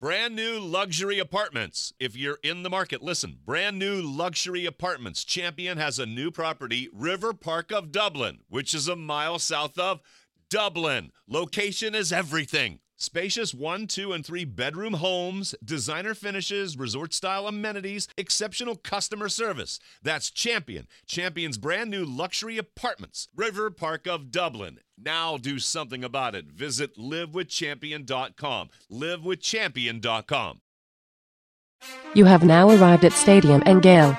Brand new luxury apartments. If you're in the market, listen. Brand new luxury apartments. Champion has a new property, River Park of Dublin, which is a mile south of Dublin. Location is everything. Spacious 1, 2, and 3 bedroom homes, designer finishes, resort-style amenities, exceptional customer service. That's Champion. Champion's brand new luxury apartments, River Park of Dublin. Now do something about it. Visit livewithchampion.com. Livewithchampion.com. You have now arrived at Stadium and Gale.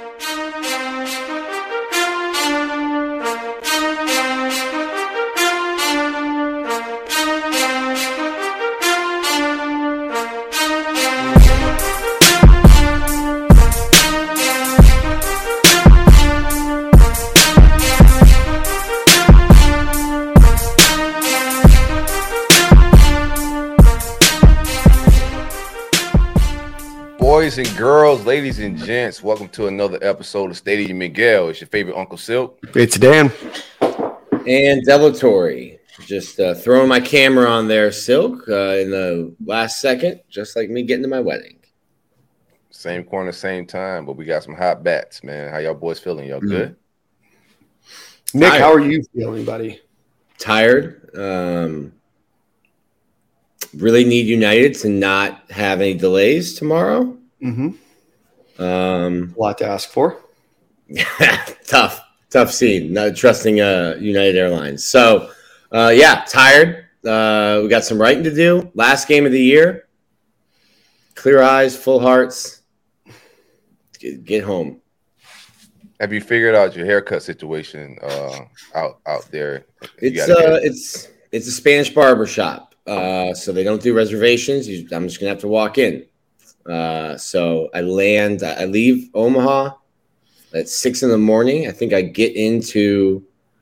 Boys and girls, ladies and gents, welcome to another episode of Stadium Miguel. It's your favorite Uncle Silk. It's Dan. And Delatory. Just throwing my camera on there, Silk, in the last second, just like me getting to my wedding. Same corner, same time, but we got some hot bats, man. How y'all boys feeling? Y'all good? Nick, how are you feeling, buddy? Tired. Really need United to not have any delays tomorrow. Mm-hmm. A lot to ask for. Tough scene. Not trusting United Airlines. So, tired. We got some writing to do. Last game of the year. Clear eyes, full hearts. Get home. Have you figured out your haircut situation out there? It's a Spanish barber shop. So they don't do reservations. I'm just gonna have to walk in. So I leave Omaha at 6 a.m. I think I get into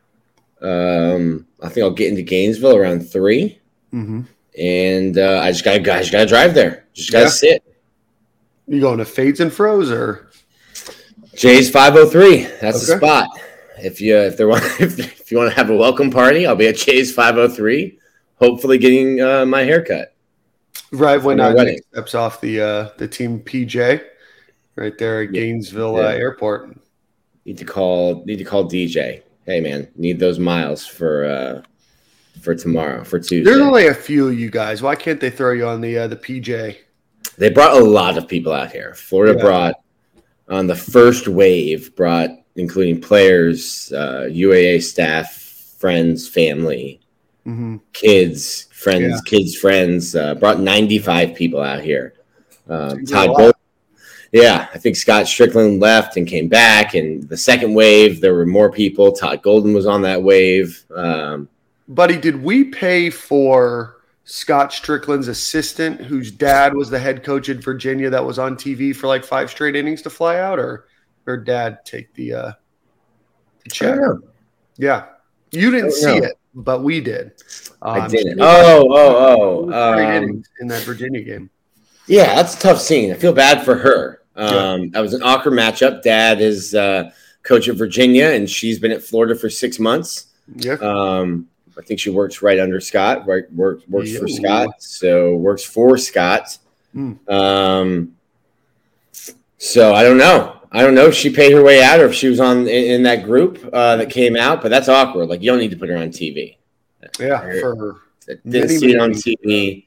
I'll get into Gainesville around 3. Mm-hmm. And I just gotta drive there. Just gotta sit. You going to Fades and Froze or Jay's 503? That's the spot. If you want to have a welcome party, I'll be at Jay's 503. Hopefully getting my haircut. Right when Nick steps off the team PJ right there at Gainesville Airport. Need to call DJ. Hey man, need those miles for tomorrow, for Tuesday. There's only a few of you guys. Why can't they throw you on the PJ? They brought a lot of people out here. Florida brought on the first wave, including players, UAA staff, friends, family. Mm-hmm. Kids, friends, brought 95 people out here. Todd Golden, I think Scott Strickland left and came back. And the second wave, there were more people. Todd Golden was on that wave. Buddy, did we pay for Scott Strickland's assistant, whose dad was the head coach at Virginia that was on TV for like 5 straight innings to fly out, or her dad take the check? Yeah. You didn't see it, but we did. I didn't. In that Virginia game. Yeah, that's a tough scene. I feel bad for her. That was an awkward matchup. Dad is coach at Virginia, and she's been at Florida for 6 months. Yeah. I think she works right under Scott. Right, works for Scott. So works for Scott. So I don't know. I don't know if she paid her way out or if she was in that group that came out, but that's awkward. Like, you don't need to put her on TV. Yeah, for her. Didn't see it on TV.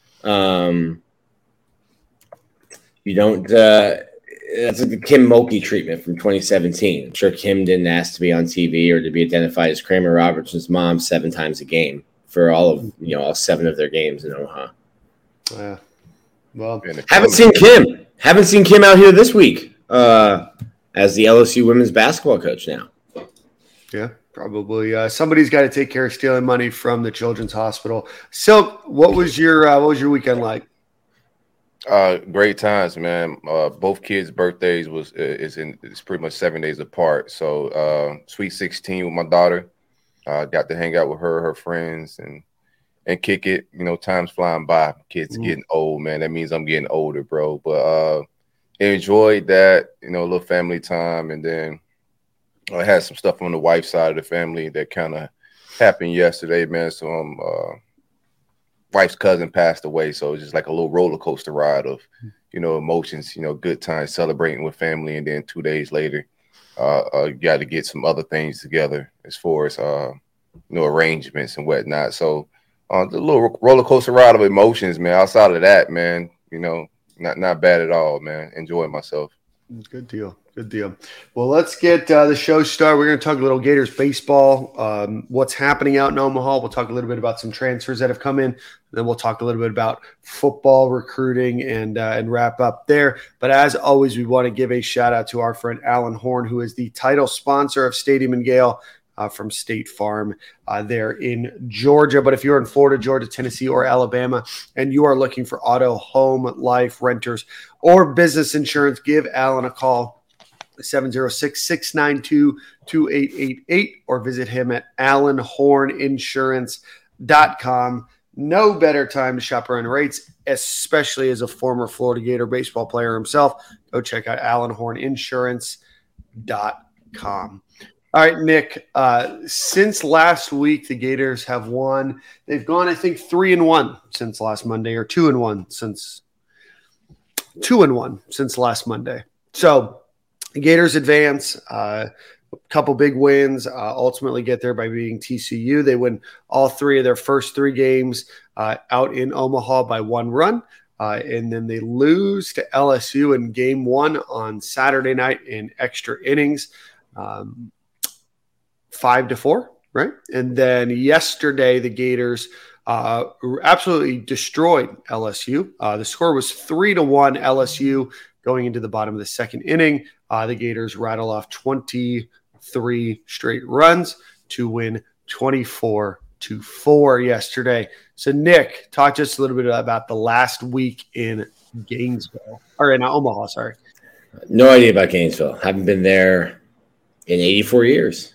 You don't. That's like the Kim Mulkey treatment from 2017. I'm sure Kim didn't ask to be on TV or to be identified as Kramer Robertson's mom 7 times a game for all 7 of their games in Omaha. Yeah. Well, haven't seen Kim out here this week. As the LSU women's basketball coach now. Yeah, probably. Somebody's got to take care of stealing money from the Children's Hospital. Silk, what was your weekend like? Great times, man. Both kids' birthdays is pretty much 7 days apart. So Sweet 16 with my daughter. Got to hang out with her friends, and kick it. Time's flying by. Kids getting old, man. That means I'm getting older, bro. But enjoyed that, a little family time. And then I had some stuff on the wife's side of the family that kind of happened yesterday, man. So I'm wife's cousin passed away, so it's just like a little roller coaster ride of, emotions, good times, celebrating with family, and then 2 days later, you got to get some other things together as far as arrangements and whatnot. So the little roller coaster ride of emotions, man. Outside of that, man, not bad at all, man. Enjoying myself. Good deal. Good deal. Well, let's get the show started. We're going to talk a little Gators baseball, what's happening out in Omaha. We'll talk a little bit about some transfers that have come in. Then we'll talk a little bit about football recruiting and wrap up there. But as always, we want to give a shout out to our friend Alan Horn, who is the title sponsor of Stadium and Gale from State Farm there in Georgia. But if you're in Florida, Georgia, Tennessee, or Alabama, and you are looking for auto, home, life, renters, or business insurance, give Alan a call. 706-692-2888 or visit him at allenhorninsurance.com. No better time to shop around rates, especially as a former Florida Gator baseball player himself. Go check out allenhorninsurance.com. All right, Nick, since last week, the Gators have won. They've gone, I think, 3-1 since last Monday, or 2-1 since last Monday. So the Gators advance, a couple big wins, ultimately get there by beating TCU. They win all three of their first three games out in Omaha by 1 run. And then they lose to LSU in game 1 on Saturday night in extra innings, 5-4, right? And then yesterday, the Gators absolutely destroyed LSU. The score was 3-1 LSU going into the bottom of the second inning. The Gators rattle off 23 straight runs to win 24-4 yesterday. So, Nick, talk to us a little bit about the last week in Gainesville, or in Omaha, sorry. No idea about Gainesville. Haven't been there in 84 years.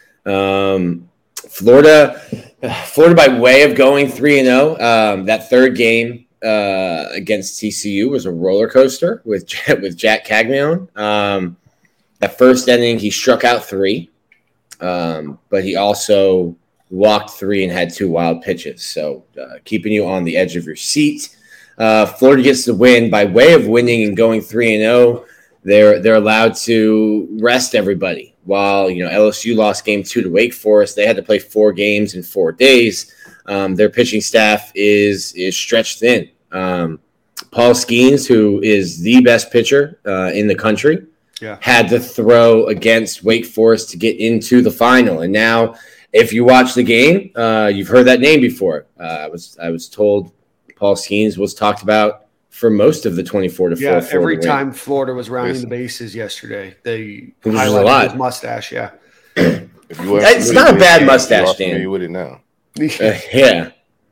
Florida by way of going 3-0. That third game against TCU was a roller coaster with Jack Caglione. That first inning, he struck out 3, but he also walked 3 and had 2 wild pitches. So keeping you on the edge of your seat. Florida gets the win by way of winning and going 3-0. They're allowed to rest everybody. While LSU lost game 2 to Wake Forest, they had to play 4 games in 4 days. Their pitching staff is stretched thin. Paul Skeens, who is the best pitcher in the country, had to throw against Wake Forest to get into the final. And now, if you watch the game, you've heard that name before. I was told Paul Skeens was talked about for most of the 24-4. Yeah, every time Florida was rounding the bases yesterday, they highlighted his mustache. Yeah, it's not a bad mustache, Dan. You with it now? Yeah.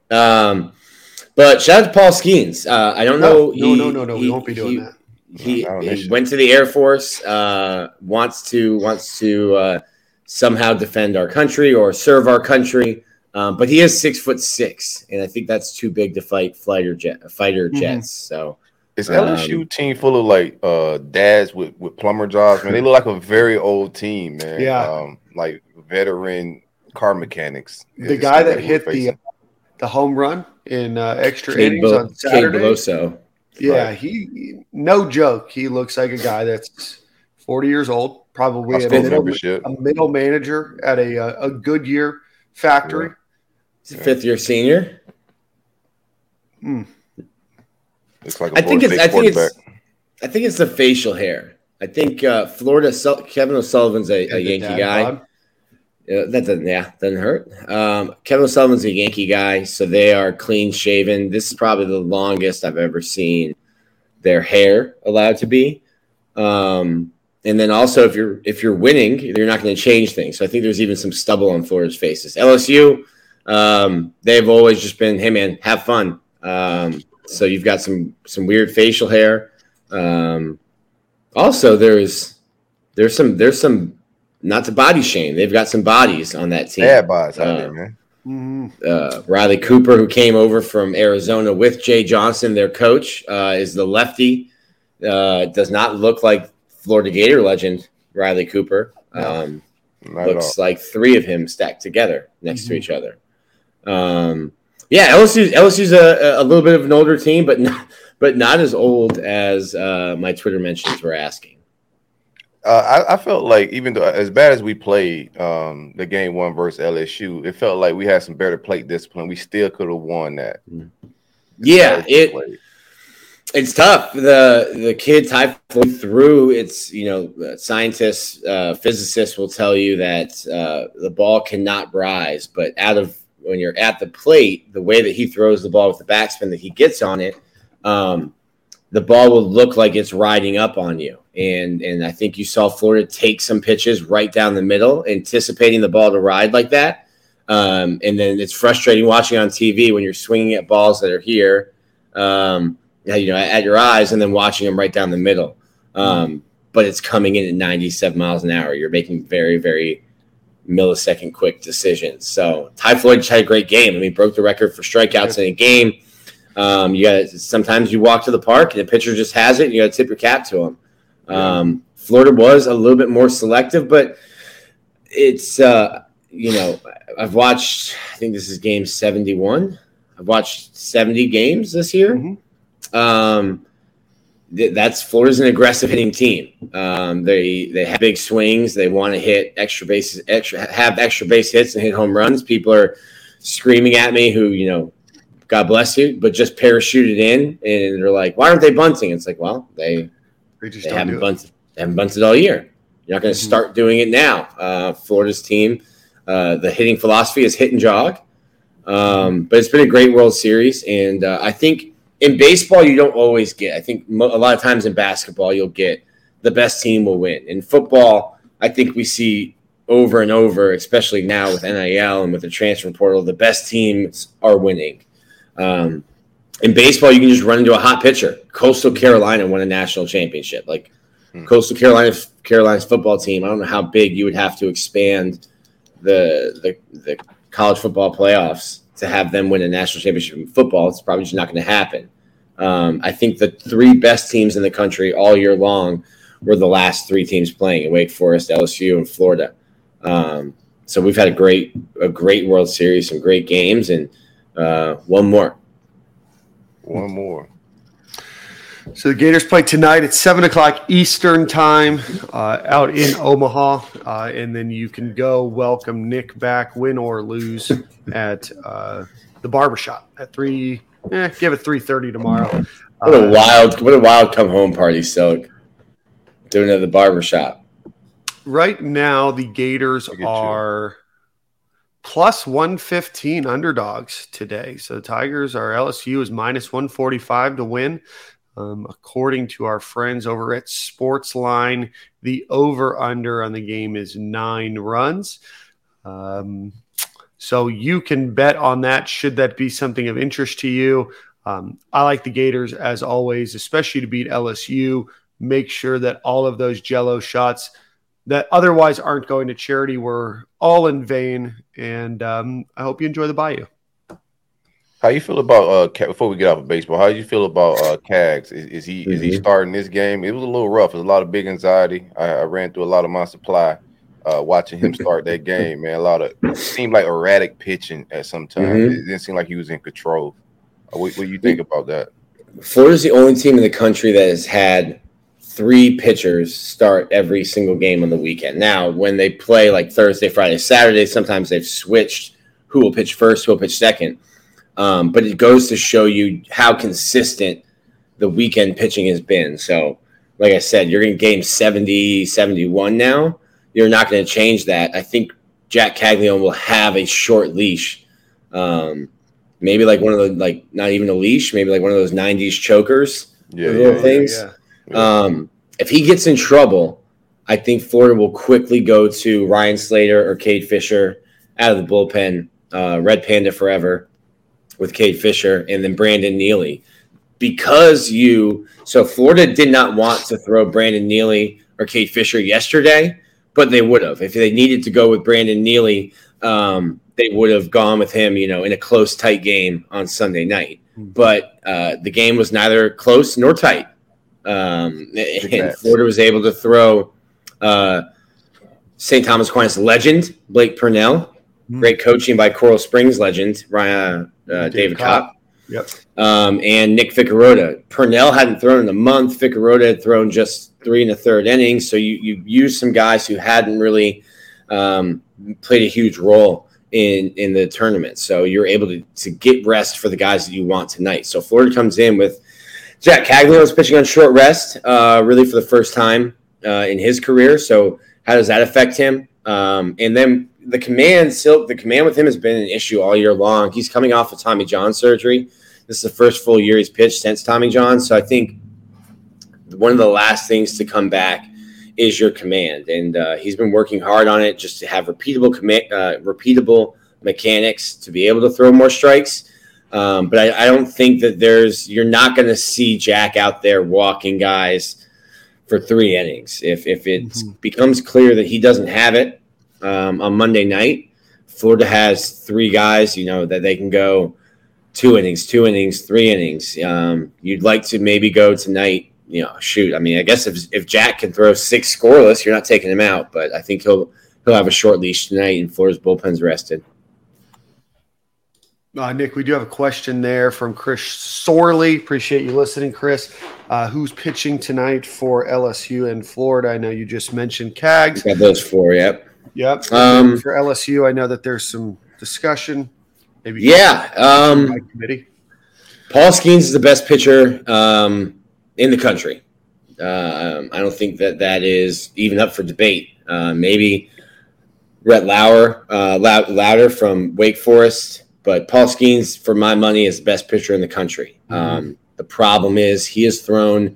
But shout out to Paul Skeens. I don't know. No. We won't be doing that. He went to the Air Force. Wants to somehow defend our country or serve our country. But he is 6'6", and I think that's too big to fight fighter jets. So is LSU team full of like dads with plumber jobs? Man, they look like a very old team, man. Yeah, like veteran car mechanics. The guy that hit the home run in extra innings on Saturday. Cade Beloso. Yeah, he no joke. He looks like a guy that's 40 years old, probably a middle manager at a Goodyear factory. Yeah. He's a 5th-year senior. It's like I think it's the facial hair. I think Florida Kevin O'Sullivan's a Yankee guy. That doesn't hurt. Kevin O'Sullivan's a Yankee guy, so they are clean shaven. This is probably the longest I've ever seen their hair allowed to be. And then also, if you're winning, you're not going to change things. So I think there's even some stubble on Florida's faces. LSU, they've always just been, hey man, have fun. So you've got some weird facial hair. Also, there's some not to body shame. They've got some bodies on that team. Bad bodies out there, man. Riley Cooper, who came over from Arizona with Jay Johnson, their coach, is the lefty. Does not look like Florida Gator legend Riley Cooper. Looks like 3 of him stacked together next to each other. Yeah, LSU's a little bit of an older team, but not as old as my Twitter mentions were asking. I felt like even though as bad as we played the game one versus LSU, it felt like we had some better plate discipline. We still could have won that. Yeah, it's tough. The kids Ty Floyd threw. It's scientists, physicists will tell you that the ball cannot rise, but when you're at the plate, the way that he throws the ball with the backspin that he gets on it, the ball will look like it's riding up on you. And I think you saw Florida take some pitches right down the middle, anticipating the ball to ride like that. And then it's frustrating watching on TV when you're swinging at balls that are here, at your eyes, and then watching them right down the middle. But it's coming in at 97 miles an hour. You're making very, very millisecond quick decisions. So Ty Floyd just had a great game. I mean, broke the record for strikeouts in a game. Sometimes you walk to the park and the pitcher just has it. And you got to tip your cap to him. Florida was a little bit more selective, but it's I've watched. I think this is game 71. I've watched 70 games this year. Mm-hmm. That's Florida's an aggressive hitting team. They have big swings. They want to hit extra base hits and hit home runs. People are screaming at me who, God bless you, but just parachuted in, and they're like, why aren't they bunting? It's like, well, they haven't bunted. They haven't bunted all year. You're not going to start doing it now. Florida's team, the hitting philosophy is hit and jog. But it's been a great World Series, and I think in baseball you don't always get. I think a lot of times in basketball you'll get the best team will win. In football, I think we see over and over, especially now with NIL and with the transfer portal, the best teams are winning. In baseball, you can just run into a hot pitcher. Coastal Carolina won a national championship. Coastal Carolina's football team. I don't know how big you would have to expand the college football playoffs to have them win a national championship in football. It's probably just not going to happen. I think the three best teams in the country all year long were the last three teams playing in Wake Forest, LSU, and Florida. So we've had a great World Series, some great games, and one more. So the Gators play tonight at 7:00 Eastern time out in Omaha, and then you can go welcome Nick back, win or lose, at the barbershop at 3. Give it 3:30 tomorrow. What a wild come home party, Silk. Doing it at the barbershop. Right now, the Gators are plus 115 underdogs today. So the Tigers, our LSU is minus 145 to win. According to our friends over at Sportsline, the over-under on the game is 9 runs. So you can bet on that should that be something of interest to you. I like the Gators, as always, especially to beat LSU. Make sure that all of those Jell-O shots that otherwise aren't going to charity were all in vain. And I hope you enjoy the Bayou. How you feel about before we get off of baseball? How do you feel about Cags? Is he starting this game? It was a little rough. There's a lot of big anxiety. I ran through a lot of my supply watching him start that game. Man, it seemed like erratic pitching at some time. It didn't seem like he was in control. What do you think about that? Florida's the only team in the country that has had 3 pitchers start every single game on the weekend. Now, when they play like Thursday, Friday, Saturday, sometimes they've switched who will pitch first, who will pitch second. But it goes to show you how consistent the weekend pitching has been. So, like I said, you're in game 70, 71 now. You're not going to change that. I think Jack Caglione will have a short leash. Maybe like one of the, not even a leash, maybe like one of those 90s chokers. Things. Yeah. If he gets in trouble, I think Florida will quickly go to Ryan Slater or Cade Fisher out of the bullpen. Red Panda forever with Cade Fisher, and then Brandon Neely. So Florida did not want to throw Brandon Neely or Cade Fisher yesterday, but they would have. If they needed to go with Brandon Neely, they would have gone with him, in a close, tight game on Sunday night. But the game was neither close nor tight. And Florida was able to throw St. Thomas Aquinas legend Blake Purnell Great coaching by Coral Springs legend David Kopp. Yep. And Nick Ficarota. Purnell hadn't thrown in a month. Ficarota had thrown just 3 1/3 innings. So you used some guys who hadn't really played a huge role in the tournament. So you're able to get rest for the guys that you want tonight. So Florida comes in with Jack Cagliano's pitching on short rest, really for the first time in his career. So how does that affect him? And then the command with him has been an issue all year long. He's coming off of Tommy John surgery. This is the first full year he's pitched since Tommy John. So I think one of the last things to come back is your command. And he's been working hard on it just to have repeatable mechanics to be able to throw more strikes. But I don't think that you're not going to see Jack out there walking guys for 3 innings. If it becomes clear that he doesn't have it on Monday night, Florida has 3 guys, that they can go 2 innings, 3 innings. You'd like to maybe go tonight, I guess if Jack can throw 6 scoreless, you're not taking him out, but I think he'll have a short leash tonight and Florida's bullpen's rested. Nick, we do have a question there from Chris Sorley. Appreciate you listening, Chris. Who's pitching tonight for LSU and Florida? I know you just mentioned Cags. Got those 4, yep. Yep. For LSU, I know that there's some discussion. Maybe committee. Paul Skeens is the best pitcher in the country. I don't think that is even up for debate. Maybe Rhett Lauder from Wake Forest, but Paul Skeens, for my money, is the best pitcher in the country. The problem is he has thrown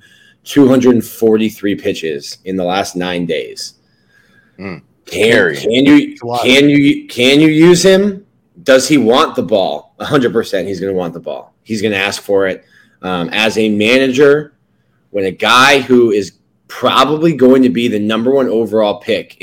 243 pitches in the last 9 days. Can you use him? Does he want the ball? 100%. He's going to want the ball. He's going to ask for it. As a manager, when a guy who is probably going to be the number 1 overall pick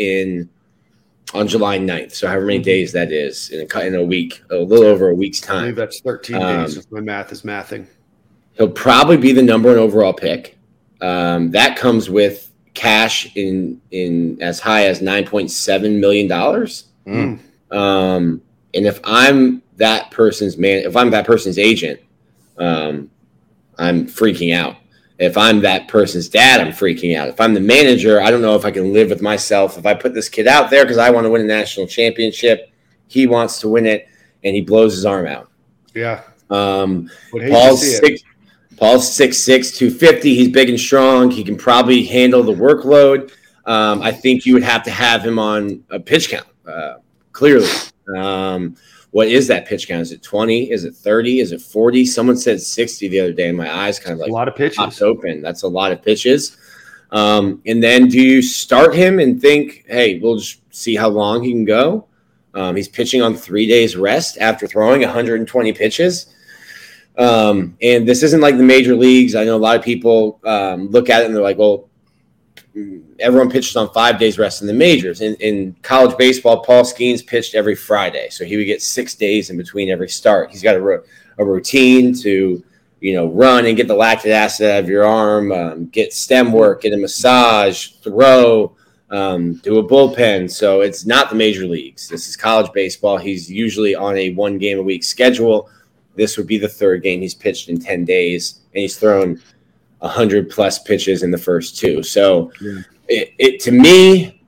on July 9th, so however many days that is, in a week, a little over a week's time. I believe that's 13 days if my math is mathing. He'll probably be the number 1 overall pick. That comes with cash in as high as $9.7 million. And if I'm that person's agent, I'm freaking out. If I'm that person's dad, I'm freaking out. If I'm the manager, I don't know if I can live with myself. If I put this kid out there because I want to win a national championship, he wants to win it, and he blows his arm out. Yeah. Paul's 6'6", 250. He's big and strong. He can probably handle the workload. I think you would have to have him on a pitch count, clearly. What is that pitch count? Is it 20? Is it 30? Is it 40? Someone said 60 the other day, and my eyes kind of like a lot of pitches popped open. That's a lot of pitches. And then do you start him and think, hey, we'll just see how long he can go? He's pitching on 3 days rest after throwing 120 pitches. And this isn't like the major leagues. I know a lot of people look at it and they're like, well, everyone pitches on 5 days rest in the majors. In college baseball, Paul Skeens pitched every Friday, so he would get 6 days in between every start. He's got a routine to, run and get the lactic acid out of your arm, get stem work, get a massage, throw, do a bullpen. So it's not the major leagues. This is college baseball. He's usually on a 1 game a week schedule. This would be the 3rd game he's pitched in 10 days, and he's thrown 100 plus pitches in the first 2. So to me,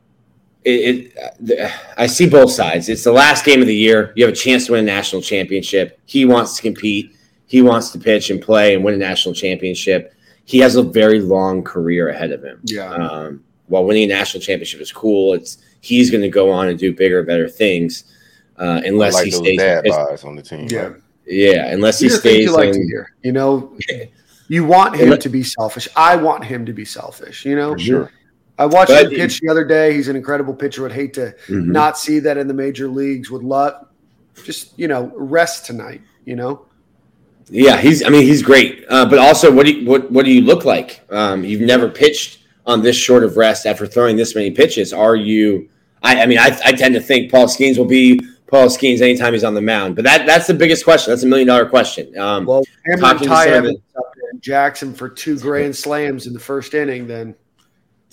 I see both sides. It's the last game of the year. You have a chance to win a national championship. He wants to compete. He wants to pitch and play and win a national championship. He has a very long career ahead of him. Yeah. While winning a national championship is cool, he's going to go on and do bigger, better things unless he stays dad bods on the team. Yeah. Right? Yeah, unless he stays to hear. You want him to be selfish. I want him to be selfish, For sure. I watched him pitch the other day. He's an incredible pitcher. Would hate to not see that in the major leagues. Would love just, rest tonight, Yeah, he's great. But also, what do you look like? You've never pitched on this short of rest after throwing this many pitches. Are you I tend to think Paul Skeens will be Paul Skeens anytime he's on the mound. But that's the biggest question. That's $1 million question. Well, Ty Evans up there and Jackson for 2 grand slams in the first inning, then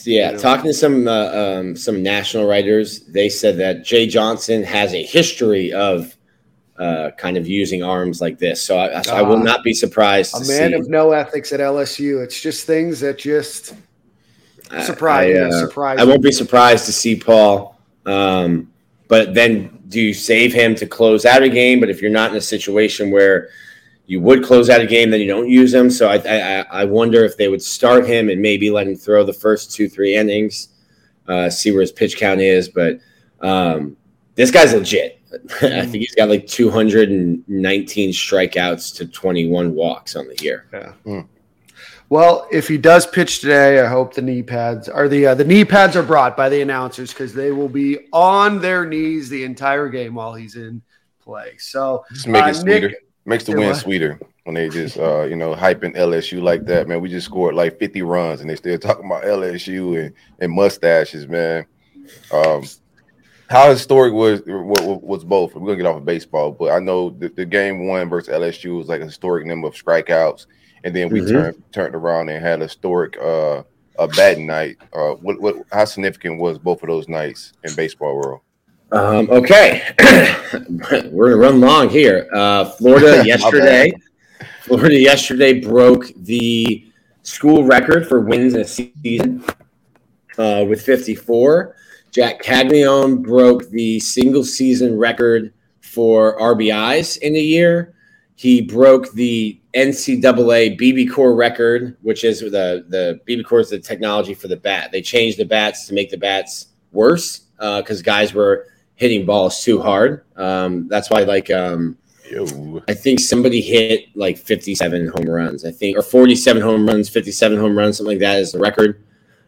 Yeah, talking to some national writers, they said that Jay Johnson has a history of kind of using arms like this. So I will not be surprised to see. A man of no ethics at LSU. It's just things that just surprise. I won't be surprised to see Paul. But then do you save him to close out a game? But if you're not in a situation where you would close out a game, then you don't use him. So I wonder if they would start him and maybe let him throw the first 2-3 innings, see where his pitch count is. But this guy's legit. I think he's got like 219 strikeouts to 21 walks on the year. Yeah. Well, if he does pitch today, I hope the knee pads are the knee pads are brought by the announcers because they will be on their knees the entire game while he's in play. So just make it sweeter. Makes the win sweeter when they just hyping LSU like that, man. We just scored like 50 runs and they still talking about LSU and mustaches, man. How historic was both? We're gonna get off of baseball, but I know the game 1 versus LSU was like a historic number of strikeouts, and then we turned around and had a historic a batting night. How significant was both of those nights in baseball world? Okay, we're gonna run long here. Florida yesterday broke the school record for wins in a season with 54. Jack Caglione broke the single season record for RBIs in a year. He broke the NCAA BB Core record, which is the BB Core is the technology for the bat. They changed the bats to make the bats worse because guys were hitting balls too hard. That's why, I think somebody hit like 57 home runs, or 47 home runs, 57 home runs, something like that is the record.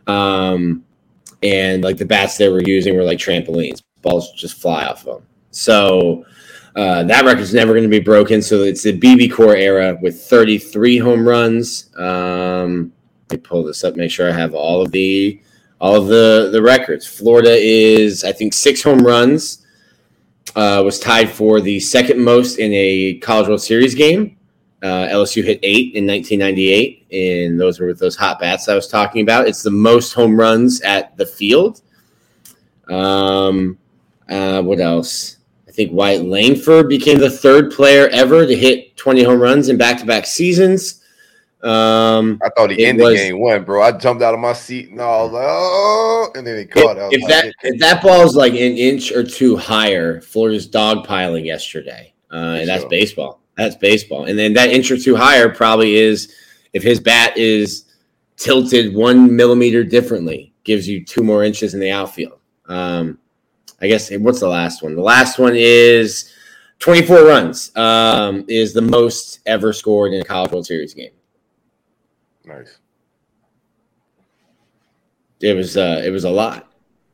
And like the bats they were using were like trampolines. Balls just fly off of them. So that record's never going to be broken. So it's the BB Core era with 33 home runs. Let me pull this up, make sure I have all of the records. Florida is, I think, 6 home runs. Was tied for the second most in a College World Series game. LSU hit 8 in 1998, and those were with those hot bats I was talking about. It's the most home runs at the field. What else? I think Wyatt Langford became the 3rd player ever to hit 20 home runs in back-to-back seasons. I thought he ended game 1, bro. I jumped out of my seat and I was like, oh, and then he caught it. If that ball is like an inch or 2 higher, Florida's dogpiling yesterday, and that's baseball. That's baseball. And then that inch or 2 higher probably is if his bat is tilted 1 millimeter differently, gives you 2 more inches in the outfield. I guess, what's the last one? The last one is 24 runs is the most ever scored in a College World Series game. Nice. It was a lot.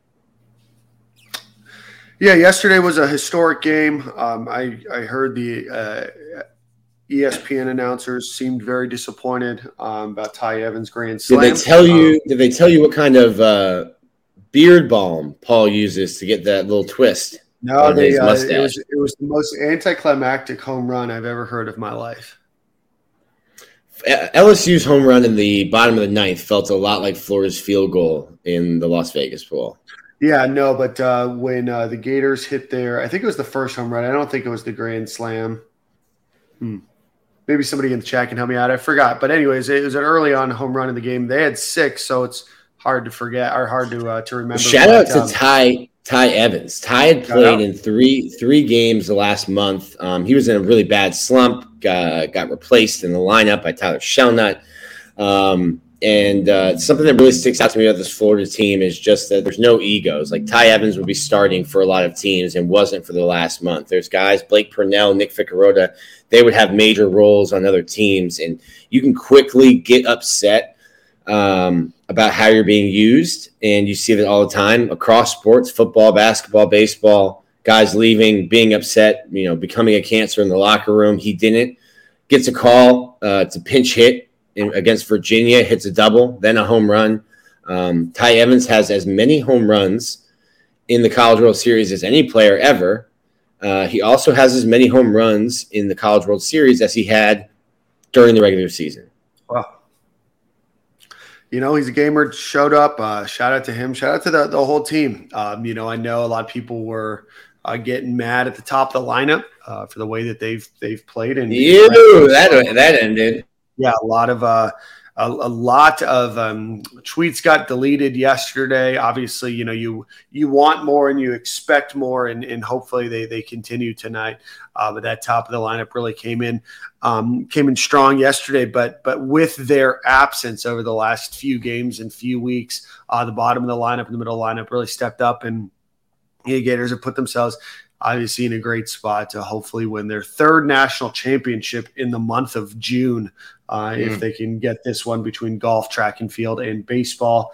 Yeah, yesterday was a historic game. I heard the ESPN announcers seemed very disappointed about Ty Evans' grand slam. Did they tell you what kind of beard balm Paul uses to get that little twist? No, it was the most anticlimactic home run I've ever heard of my life. LSU's home run in the bottom of the 9th felt a lot like Florida's field goal in the Las Vegas Bowl. Yeah, no, but when the Gators hit I think it was the first home run. I don't think it was the grand slam. Maybe somebody in the chat can help me out. I forgot. But anyways, it was an early on home run in the game. They had 6, so it's hard to forget or hard to remember. Shout out to Ty Evans. Ty had played in three games the last month. He was in a really bad slump. Got replaced in the lineup by Tyler Shelnut. And something that really sticks out to me about this Florida team is just that there's no egos. Like Ty Evans would be starting for a lot of teams and wasn't for the last month. There's guys, Blake Purnell, Nick Ficarota, they would have major roles on other teams. And you can quickly get upset about how you're being used. And you see that all the time across sports, football, basketball, baseball, guys leaving, being upset, becoming a cancer in the locker room. He didn't. Gets a call to pinch hit against Virginia, hits a double, then a home run. Ty Evans has as many home runs in the College World Series as any player ever. He also has as many home runs in the College World Series as he had during the regular season. Wow. He's a gamer, showed up. Shout out to him. Shout out to the whole team. I know a lot of people were getting mad at the top of the lineup for the way that they've played. And that ended. Yeah, a lot of tweets got deleted yesterday. Obviously, you want more and you expect more, and hopefully they continue tonight. But that top of the lineup really came in strong yesterday. But with their absence over the last few games and few weeks, the bottom of the lineup and the middle lineup really stepped up, and the Gators have put themselves obviously in a great spot to hopefully win their third national championship in the month of June. If they can get this one between golf, track and field, and baseball.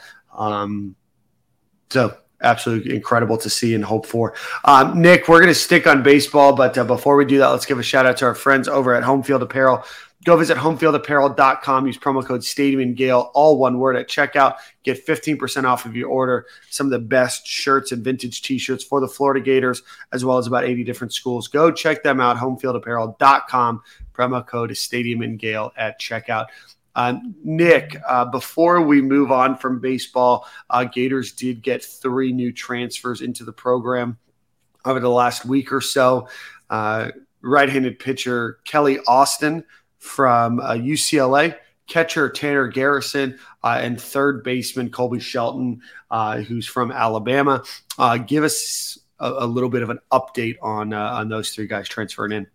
So absolutely incredible to see and hope for. Nick, we're going to stick on baseball, but before we do that, let's give a shout out to our friends over at Home Field Apparel. Go visit homefieldapparel.com. Use promo code Stadium and Gale, all one word, at checkout. Get 15% off of your order. Some of the best shirts and vintage T-shirts for the Florida Gators, as well as about 80 different schools. Go check them out, homefieldapparel.com. Promo code is Stadium and Gale at checkout. Nick, before we move on from baseball, Gators did get 3 new transfers into the program over the last week or so. Right-handed pitcher Kelly Austin from UCLA, catcher Tanner Garrison, and third baseman Colby Shelton, who's from Alabama. Give us a little bit of an update on those 3 guys transferring in.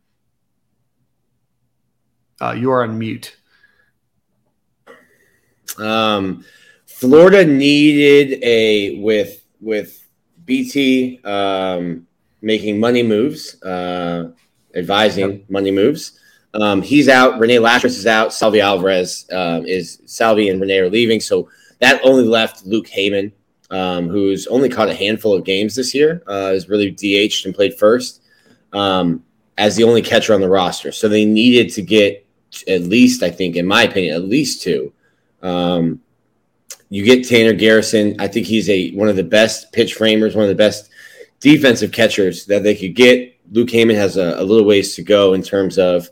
You are on mute. Florida needed with BT making money moves, advising money moves. He's out. Renee Latris is out. Salvi Alvarez Salvi and Renee are leaving. So that only left Luke Heyman, who's only caught a handful of games this year, is really DH'd and played first, as the only catcher on the roster. So they needed to get at least, I think, in my opinion, at least 2. You get Tanner Garrison. I think he's one of the best pitch framers, one of the best defensive catchers that they could get. Luke Heyman has a little ways to go in terms of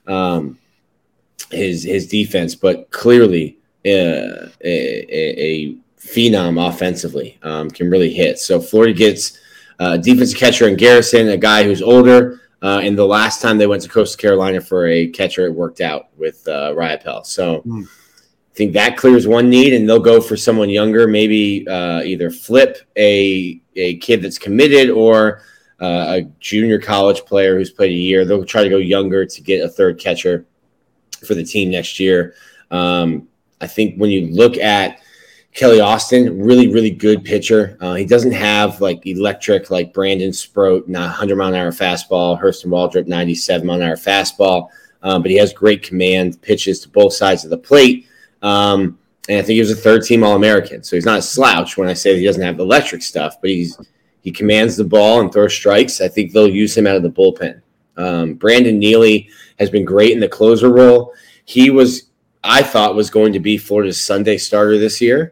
his defense, but clearly a phenom offensively, can really hit. So Florida gets a defensive catcher in Garrison, a guy who's older, and the last time they went to Coastal Carolina for a catcher, it worked out with Riopelle. So I think that clears one need, and they'll go for someone younger, maybe either flip a kid that's committed or a junior college player who's played a year. They'll try to go younger to get a third catcher for the team next year. I think when you look at Kelly Austin, really, really good pitcher. He doesn't have like electric like Brandon Sproat, not 100-mile-an-hour fastball, Hurston Waldrop, 97-mile-an-hour fastball, but he has great command, pitches to both sides of the plate. And I think he was a third-team All-American. So he's not a slouch when I say that he doesn't have the electric stuff, but he commands the ball and throws strikes. I think they'll use him out of the bullpen. Brandon Neely has been great in the closer role. He was, I thought, was going to be Florida's Sunday starter this year.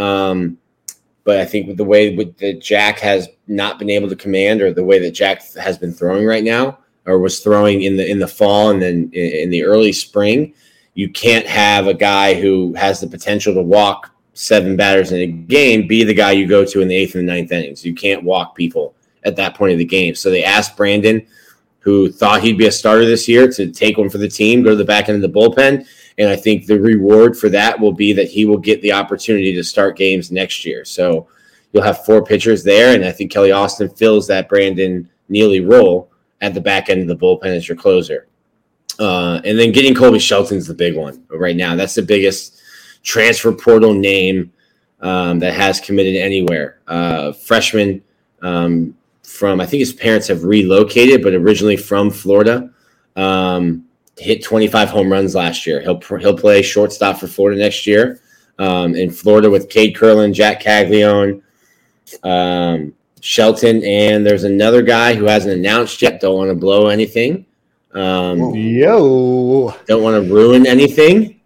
But I think with the way that Jack has not been able to command, or the way that Jack has been throwing right now, or was throwing in the fall and then in the early spring, you can't have a guy who has the potential to walk 7 batters in a game be the guy you go to in the 8th and the 9th innings. You can't walk people at that point of the game. So they asked Brandon, who thought he'd be a starter this year, to take one for the team, go to the back end of the bullpen. And I think the reward for that will be that he will get the opportunity to start games next year. So you'll have 4 pitchers there, and I think Kelly Austin fills that Brandon Neely role at the back end of the bullpen as your closer. And then getting Colby Shelton's the big one right now. That's the biggest transfer portal name that has committed anywhere. Freshman from, I think his parents have relocated, but originally from Florida. Hit 25 home runs last year. He'll play shortstop for Florida next year. In Florida with Cade Curlin, Jack Caglione, Shelton, and there's another guy who hasn't announced yet. Don't want to blow anything. Don't want to ruin anything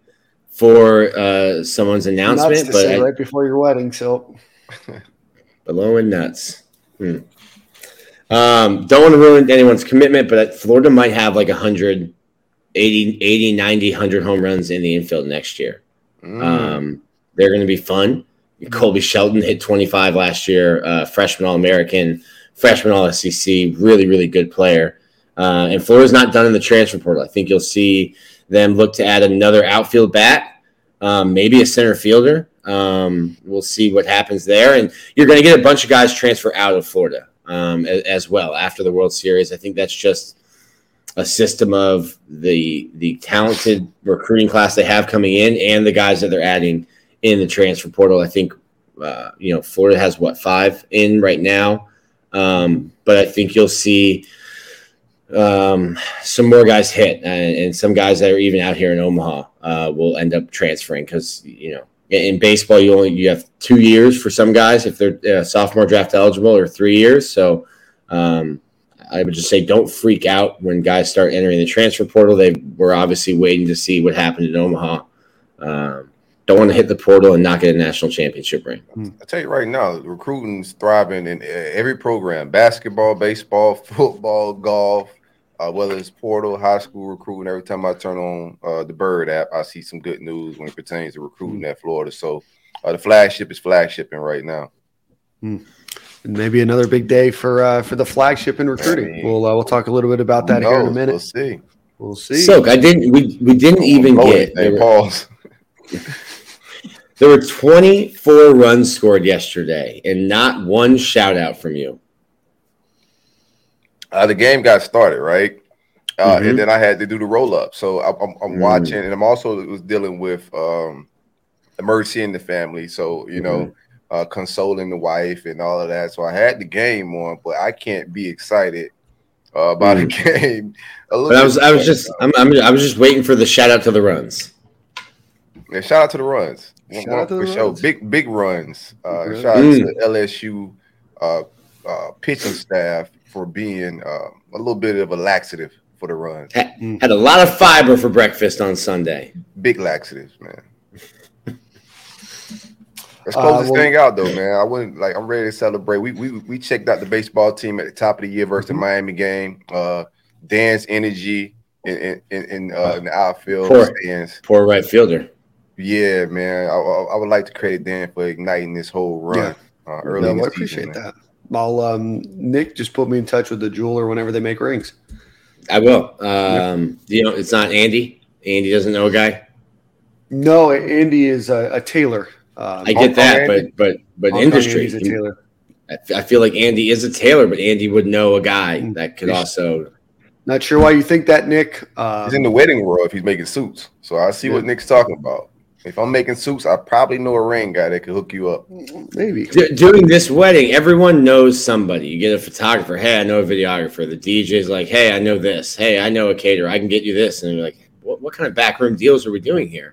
for someone's announcement. Nuts to say right before your wedding, so blowing nuts. Don't want to ruin anyone's commitment, but Florida might have like 100, 80, 90, 100 home runs in the infield next year. They're going to be fun. Colby Shelton hit 25 last year, freshman All-American, freshman All-SEC, really, really good player. And Florida's not done in the transfer portal. I think you'll see them look to add another outfield bat, maybe a center fielder. We'll see what happens there. And you're going to get a bunch of guys transfer out of Florida as well after the World Series. I think that's just a system of the talented recruiting class they have coming in and the guys that they're adding in the transfer portal. I think, Florida has 5 in right now. But I think you'll see some more guys hit and some guys that are even out here in Omaha will end up transferring because, in baseball, you have 2 years for some guys if they're sophomore draft eligible or 3 years. So I would just say don't freak out when guys start entering the transfer portal. They were obviously waiting to see what happened in Omaha. Don't want to hit the portal and not get a national championship ring. I tell you right now, recruiting's thriving in every program: basketball, baseball, football, golf. Whether it's portal, high school recruiting, every time I turn on the Bird app, I see some good news when it pertains to recruiting at Florida. So the flagship is flagshipping right now. And maybe another big day for the flagship in recruiting. We'll talk a little bit about that here in a minute. We'll see. Soak, we didn't even get pause. There were 24 runs scored yesterday, and not one shout out from you. The game got started, right? And then I had to do the roll-up. So I'm watching, and I'm also was dealing with emergency in the family. So, consoling the wife and all of that. So I had the game on, but I can't be excited about the game. But I was just waiting for the shout-out to the runs. Yeah, shout out to the runs. Shout out to the runs. Big runs. Shout out to the LSU pitching staff for being a little bit of a laxative for the runs. Had a lot of fiber for breakfast on Sunday. Big laxatives, man. Let's close this thing out, though, man. I'm ready to celebrate. We checked out the baseball team at the top of the year versus the Miami game. Dan's energy in the outfield stands. Poor right fielder. Yeah, man. I would like to credit Dan for igniting this whole run early in the season. I appreciate that. I'll Nick, just put me in touch with the jeweler whenever they make rings. I will. It's not Andy. Andy doesn't know a guy. No, Andy is a tailor. I get that, but industry. Andy's a tailor. I feel like Andy is a tailor, but Andy would know a guy that could also. Not sure why you think that, Nick. He's in the wedding world if he's making suits. So I see what Nick's talking about. If I'm making suits, I probably know a ring guy that could hook you up. Maybe. Doing this wedding, everyone knows somebody. You get a photographer. Hey, I know a videographer. The DJ's like, hey, I know this. Hey, I know a caterer. I can get you this. And you're like, what kind of backroom deals are we doing here?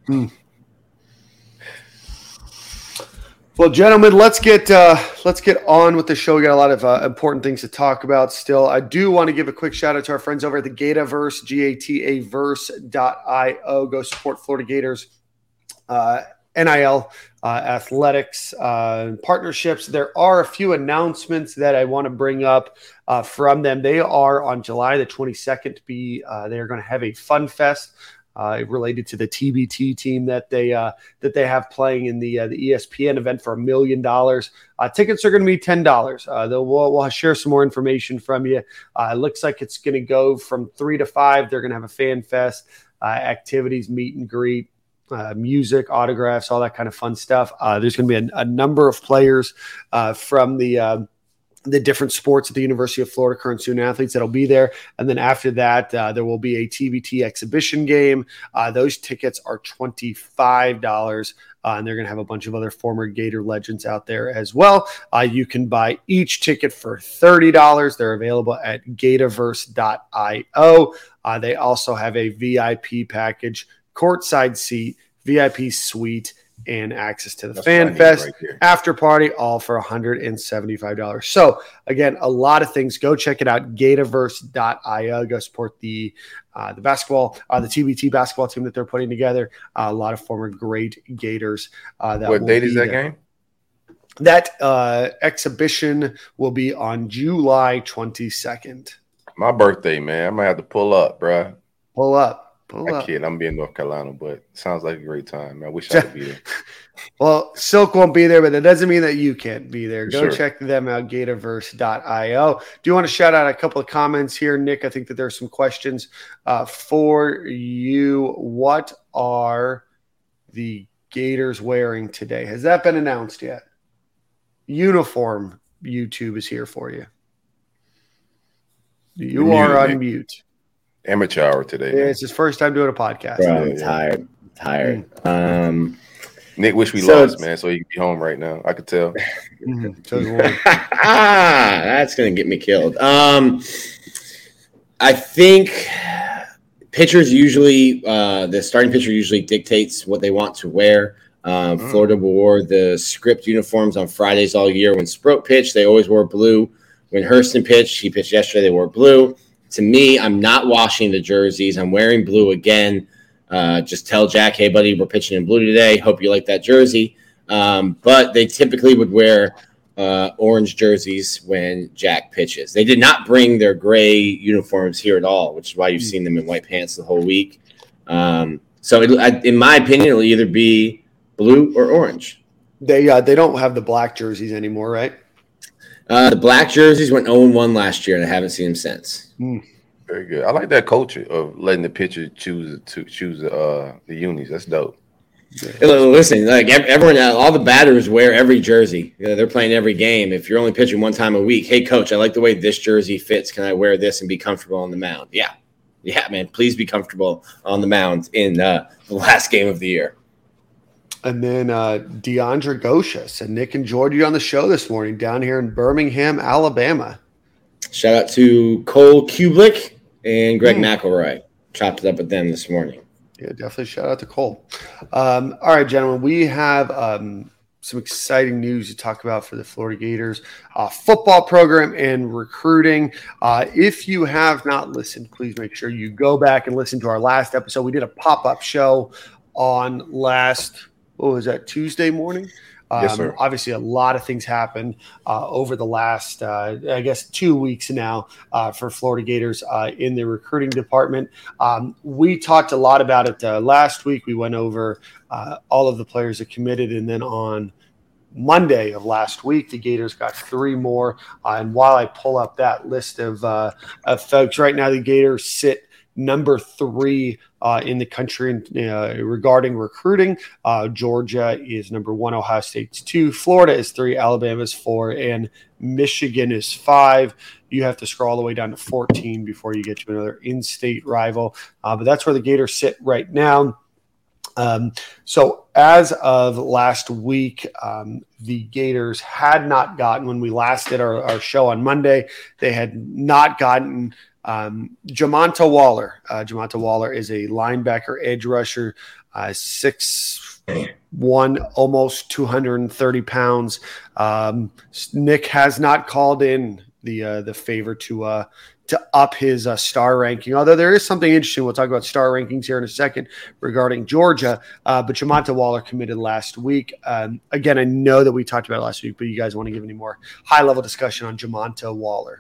Well, gentlemen, let's get on with the show. We got a lot of important things to talk about still. I do want to give a quick shout out to our friends over at the Gataverse, GATAverse.io. Go support Florida Gators. NIL, athletics, partnerships. There are a few announcements that I want to bring up from them. They are on July the 22nd. They are going to have a fun fest related to the TBT team that they have playing in the ESPN event for $1 million. Tickets are going to be $10. We'll share some more information from you. It looks like it's going to go from 3 to 5. They're going to have a fan fest, activities, meet and greet. Music, autographs, all that kind of fun stuff. There's going to be a number of players from the different sports at the University of Florida, current student athletes that'll be there. And then after that, there will be a TBT exhibition game. Those tickets are $25, and they're going to have a bunch of other former Gator legends out there as well. You can buy each ticket for $30. They're available at Gataverse.io. They also have a VIP package, courtside seat, VIP suite, and access to the Fan Fest after party, all for $175. So again, a lot of things. Go check it out. Gataverse.io. Go support the basketball, the TBT basketball team that they're putting together. A lot of former great Gators. What date is that game? That exhibition will be on July 22nd. My birthday, man. I might have to pull up, bro. Pull up. I kid. I'm being North Carolina, but it sounds like a great time. I wish I could be there. Well, Silk won't be there, but that doesn't mean that you can't be there. Go Sure. check them out, Gatorverse.io. Do you want to shout out a couple of comments here, Nick? I think that there are some questions for you. What are the Gators wearing today? Has that been announced yet? Uniform YouTube is here for you. You are on mute. Amateur hour today. Yeah, it's his first time doing a podcast. Bro, I'm tired. Nick wish we lost, man, so he could be home right now. I could tell. That's gonna get me killed. I think pitchers usually, the starting pitcher usually dictates what they want to wear. Florida wore the script uniforms on Fridays all year. When Sproat pitched, they always wore blue. When Hurston pitched, he pitched yesterday, they wore blue. To me, I'm not washing the jerseys. I'm wearing blue again. Just tell Jack, hey, buddy, we're pitching in blue today. Hope you like that jersey. But they typically would wear orange jerseys when Jack pitches. They did not bring their gray uniforms here at all, which is why you've seen them in white pants the whole week. So in my opinion, it'll either be blue or orange. They don't have the black jerseys anymore, right? The black jerseys went 0-1 last year, and I haven't seen them since. Very good. I like that culture of letting the pitcher choose the unis. That's dope. Listen, like everyone, all the batters wear every jersey. They're playing every game. If you're only pitching one time a week, hey, coach, I like the way this jersey fits. Can I wear this and be comfortable on the mound? Yeah, man. Please be comfortable on the mound in the last game of the year. And then Deandra Gosha said, Nick enjoyed you on the show this morning down here in Birmingham, Alabama. Shout out to Cole Kublick and Greg McElroy. Chopped it up with them this morning. Yeah, definitely shout out to Cole. All right, gentlemen, we have some exciting news to talk about for the Florida Gators football program and recruiting. If you have not listened, please make sure you go back and listen to our last episode. We did a pop-up show on Tuesday morning? Yes, sir. Obviously, a lot of things happened over the last, 2 weeks now for Florida Gators in the recruiting department. We talked a lot about it last week. We went over all of the players that committed, and then on Monday of last week, the Gators got 3 more. And while I pull up that list of folks, right now the Gators sit number 3 in the country regarding recruiting. Georgia is number 1, Ohio State's 2, Florida is 3, Alabama's 4, and Michigan is 5. You have to scroll all the way down to 14 before you get to another in-state rival. But that's where the Gators sit right now. So as of last week, the Gators had not gotten, when we last did our show on Monday, they had not gotten Jamonta Waller. Jamonta Waller is a linebacker, edge rusher, 6'1", almost 230 pounds. Nick has not called in the favor to up his star ranking, although there is something interesting. We'll talk about star rankings here in a second regarding Georgia, but Jamonta Waller committed last week. Again, I know that we talked about it last week, but you guys want to give any more high-level discussion on Jamonta Waller?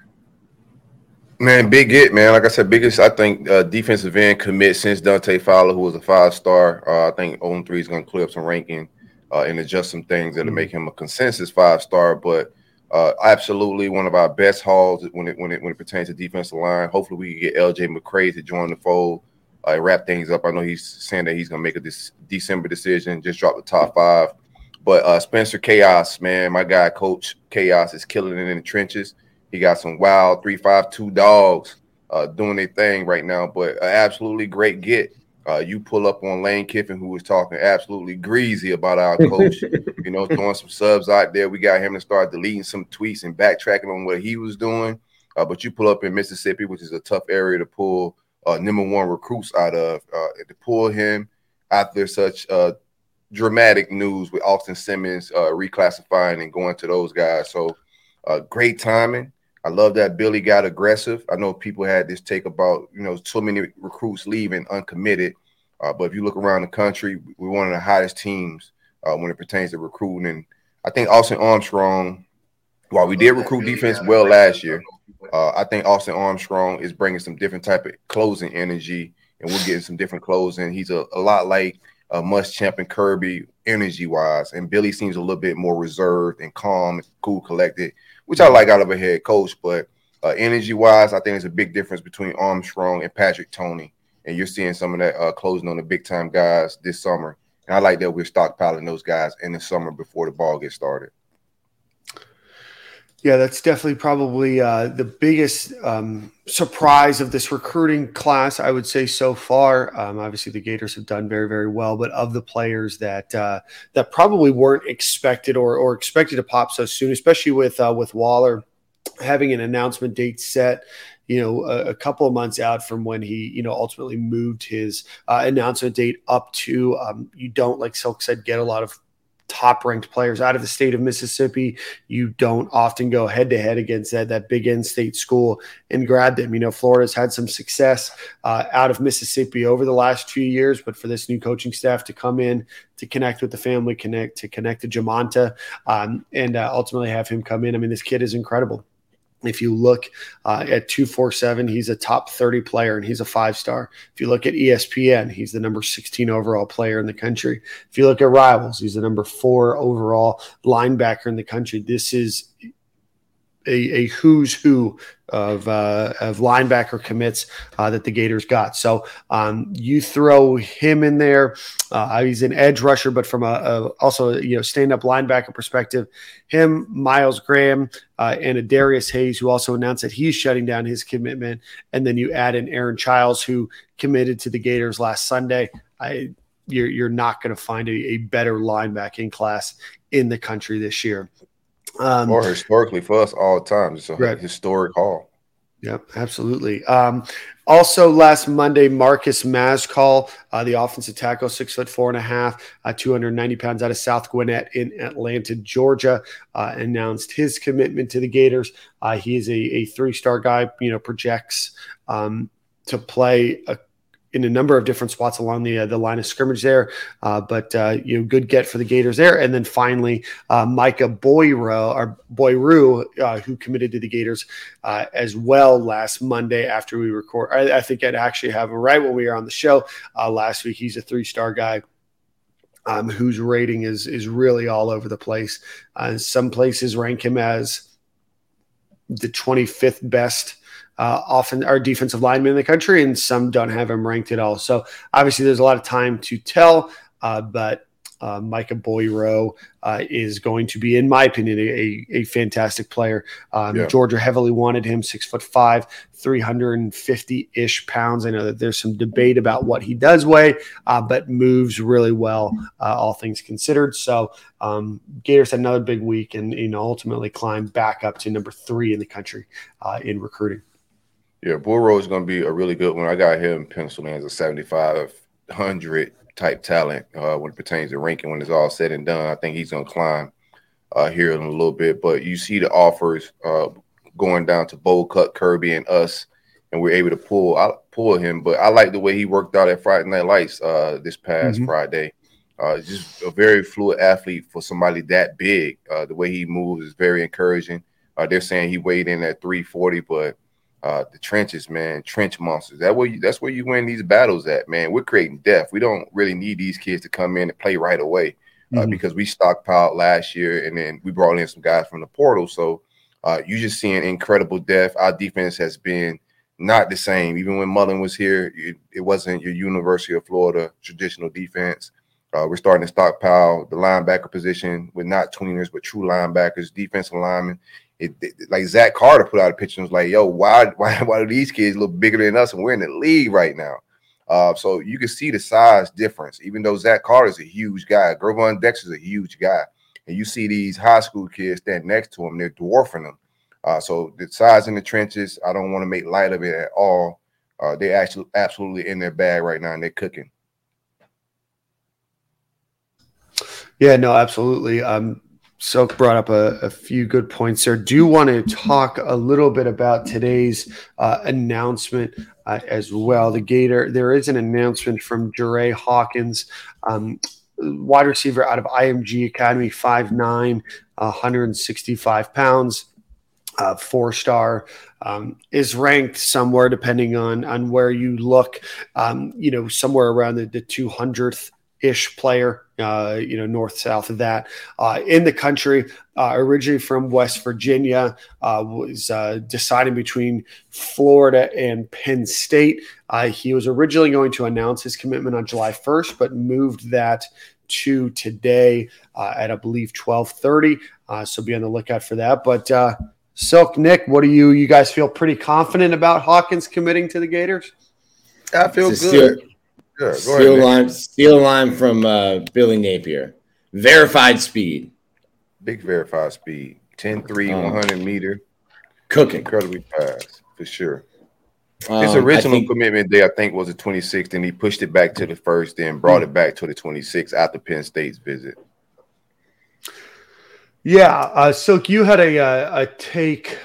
Man, big hit, man. Like I said, biggest, I think, defensive end commit since Dante Fowler, who was a 5-star. I think 0-3 is going to clear up some ranking and adjust some things that'll make him a consensus 5-star. But absolutely one of our best hauls when it pertains to defensive line. Hopefully we can get LJ McCray to join the fold and wrap things up. I know he's saying that he's going to make a December decision, just drop the top 5. But Spencer Chaos, man, my guy, Coach Chaos, is killing it in the trenches. He got some wild 3-5-2 dogs doing their thing right now, but absolutely great get. You pull up on Lane Kiffin, who was talking absolutely greasy about our coach, throwing some subs out there. We got him to start deleting some tweets and backtracking on what he was doing. But you pull up in Mississippi, which is a tough area to pull number 1 recruits out of, to pull him after such dramatic news with Austin Simmons reclassifying and going to those guys. So great timing. I love that Billy got aggressive. I know people had this take about, so many recruits leaving uncommitted. But if you look around the country, we're one of the hottest teams when it pertains to recruiting. And I think Austin Armstrong, while we did recruit defense well last year, I think Austin Armstrong is bringing some different type of closing energy, and we're getting some different closing. He's a lot like Muschamp and Kirby energy-wise. And Billy seems a little bit more reserved and calm, cool, collected, which I like out of a head coach. But energy-wise, I think there's a big difference between Armstrong and Patrick Toney. And you're seeing some of that closing on the big-time guys this summer. And I like that we're stockpiling those guys in the summer before the ball gets started. Yeah, that's definitely probably the biggest surprise of this recruiting class, I would say, so far. Obviously, the Gators have done very, very well, but of the players that probably weren't expected or expected to pop so soon, especially with Waller having an announcement date set, a couple of months out from when he, ultimately moved his announcement date up to, you don't, like Silk said, get a lot of top-ranked players out of the state of Mississippi. You don't often go head-to-head against that big in-state school and grab them. Florida's had some success out of Mississippi over the last 2 years, but for this new coaching staff to come in, to connect with the family, connect to Jamonta, and ultimately have him come in. I mean, this kid is incredible. If you look at 247, he's a top 30 player and he's a 5-star. If you look at ESPN, he's the number 16 overall player in the country. If you look at Rivals, he's the number 4 overall linebacker in the country. This is a who's who of linebacker commits that the Gators got. So you throw him in there. He's an edge rusher, but from also stand-up linebacker perspective, him, Miles Graham, and a Darius Hayes, who also announced that he's shutting down his commitment. And then you add in Aaron Childs, who committed to the Gators last Sunday. You're not going to find a better linebacking class in the country this year. Or historically for us all the time. It's a historic haul. Yep, absolutely. Also last Monday, Marcus Mazcall, the offensive tackle, 6'4.5", 290 pounds out of South Gwinnett in Atlanta, Georgia, announced his commitment to the Gators. He is a 3-star guy, projects to play in a number of different spots along the line of scrimmage there. But good get for the Gators there. And then finally, Micah Boyru, who committed to the Gators as well last Monday after we record. I think I'd actually have him right when we were on the show last week. He's a 3-star guy. Whose rating is really all over the place. Some places rank him as the 25th best often our defensive lineman in the country, and some don't have him ranked at all. So obviously there's a lot of time to tell, but Micah Boyro is going to be, in my opinion, a fantastic player. Georgia heavily wanted him, 6'5", 350-ish pounds. I know that there's some debate about what he does weigh, but moves really well, all things considered. So Gators had another big week and ultimately climbed back up to number 3 in the country in recruiting. Yeah, Boyro is going to be a really good one. I got him penciled in as a 7,500 type talent when it pertains to ranking. When it's all said and done, I think he's going to climb here in a little bit. But you see the offers going down to Bowl Cut, Kirby, and us, and we're able to pull him. But I like the way he worked out at Friday Night Lights this past Friday. Just a very fluid athlete for somebody that big. The way he moves is very encouraging. They're saying he weighed in at 340, but the trenches, man, trench monsters. That's where you win these battles at, man. We're creating depth. We don't really need these kids to come in and play right away because we stockpiled last year and then we brought in some guys from the portal. So you're just seeing incredible depth. Our defense has been not the same. Even when Mullen was here, it wasn't your University of Florida traditional defense. We're starting to stockpile the linebacker position with not tweeners, but true linebackers, defensive linemen. Like Zach Carter put out a picture and was like, yo, why do these kids look bigger than us and we're in the league right now? So you can see the size difference, even though Zach Carter's a huge guy. Gervon Dexter's a huge guy. And you see these high school kids stand next to him, they're dwarfing them. So the size in the trenches, I don't want to make light of it at all. They're actually absolutely in their bag right now and they're cooking. Yeah, no, absolutely. Silk brought up a few good points there. Do want to talk a little bit about today's announcement as well. There is an announcement from Jure Hawkins, wide receiver out of IMG Academy, 5'9", 165 pounds, 4-star, is ranked somewhere, depending on where you look, somewhere around the 200th ish player, north, south of that, in the country, originally from West Virginia, was deciding between Florida and Penn State. He was originally going to announce his commitment on July 1st, but moved that to today at, I believe, 12:30. So be on the lookout for that. But Silk, Nick, what do you guys feel pretty confident about Hawkins committing to the Gators? I feel good. Steal a line from Billy Napier. Verified speed. Big verified speed. 10-3, 100 meter. Cooking. Incredibly fast, for sure. His original commitment day, I think, was the 26th, and he pushed it back to the 1st, then brought it back to the 26th after Penn State's visit. Yeah. Silk, you had a take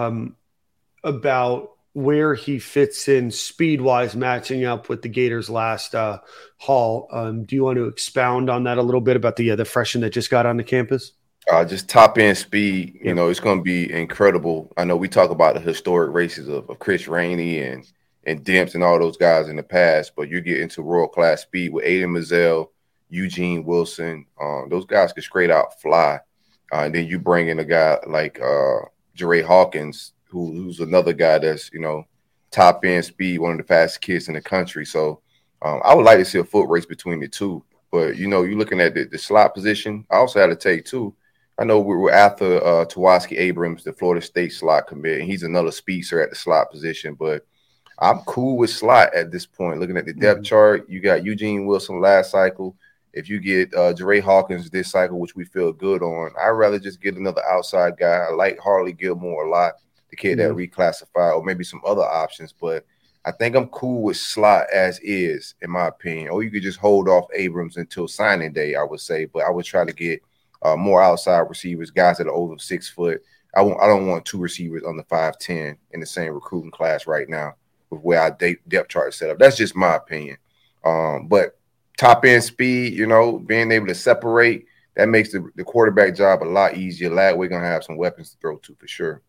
about where he fits in speed-wise, matching up with the Gators' last haul. Do you want to expound on that a little bit about the freshman that just got on the campus? Just top-end speed, it's going to be incredible. I know we talk about the historic races of Chris Rainey and Demps and all those guys in the past, but you get into world-class speed with Aiden Mazzell, Eugene Wilson. Those guys can straight out fly. And then you bring in a guy like Jeray Hawkins, who's another guy that's, top end speed, one of the fastest kids in the country. So I would like to see a foot race between the two. But, you're looking at the slot position. I also had to take too. I know we're after Tawaski Abrams, the Florida State slot commit, and he's another speedster at the slot position. But I'm cool with slot at this point. Looking at the depth chart, you got Eugene Wilson last cycle. If you get Jeray Hawkins this cycle, which we feel good on, I'd rather just get another outside guy. I like Harley Gilmore a lot, the kid that reclassified, or maybe some other options. But I think I'm cool with slot as is, in my opinion. Or you could just hold off Abrams until signing day, I would say. But I would try to get more outside receivers, guys that are over 6 foot. I don't want 2 receivers under 5'10" in the same recruiting class right now with where our depth chart is set up. That's just my opinion. But top end speed, being able to separate, that makes the quarterback job a lot easier. We're going to have some weapons to throw to for sure.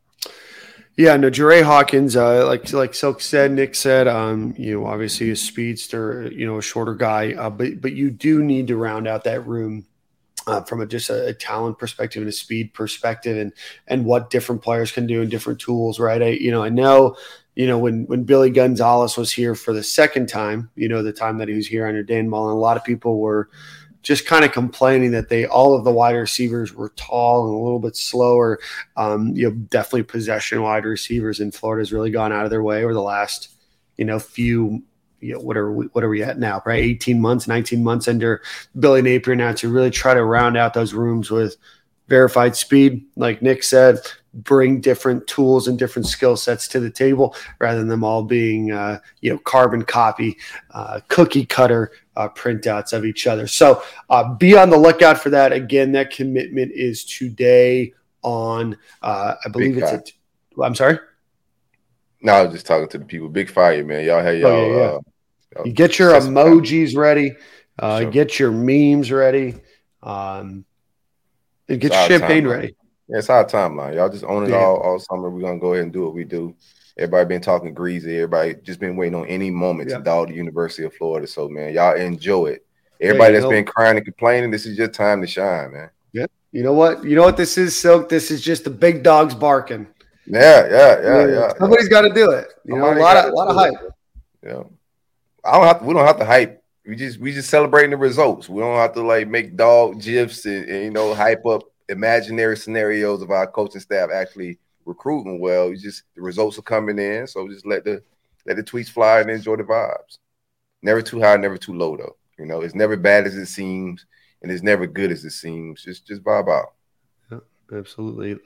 Yeah, no, Jeray Hawkins, like Silk said, Nick said, obviously a speedster, a shorter guy, but you do need to round out that room from a talent perspective and a speed perspective, and what different players can do and different tools, right? I know. When Billy Gonzalez was here for the second time, the time that he was here under Dan Mullen, a lot of people were just kind of complaining that all of the wide receivers were tall and a little bit slower. Definitely possession wide receivers in Florida has really gone out of their way over the last, few, what are we at now? Right, 18 months, 19 months under Billy Napier now to really try to round out those rooms with verified speed, like Nick said. Bring different tools and different skill sets to the table rather than them all being, carbon copy, cookie cutter printouts of each other. So be on the lookout for that. Again, that commitment is today on, I believe I'm sorry. No, I was just talking to the people. Big fire, man. Y'all have y'all. You get your emojis ready. Sure. Get your memes ready. And get your champagne ready. Yeah, it's our timeline. Y'all just own it all summer. We're going to go ahead and do what we do. Everybody been talking greasy. Everybody just been waiting on any moment to dog the University of Florida. So, man, y'all enjoy it. Everybody that's been crying and complaining, this is your time to shine, man. Yeah. You know what this is, Silk? This is just the big dogs barking. Yeah. Somebody's got to do it. A lot of hype. Yeah. We don't have to hype. We just celebrating the results. We don't have to make dog gifs and hype up imaginary scenarios of our coaching staff actually recruiting well. The results are coming in, so just let the tweets fly and enjoy the vibes. Never too high, never too low though. It's never bad as it seems, and it's never good as it seems. Just vibe out. Yeah, absolutely.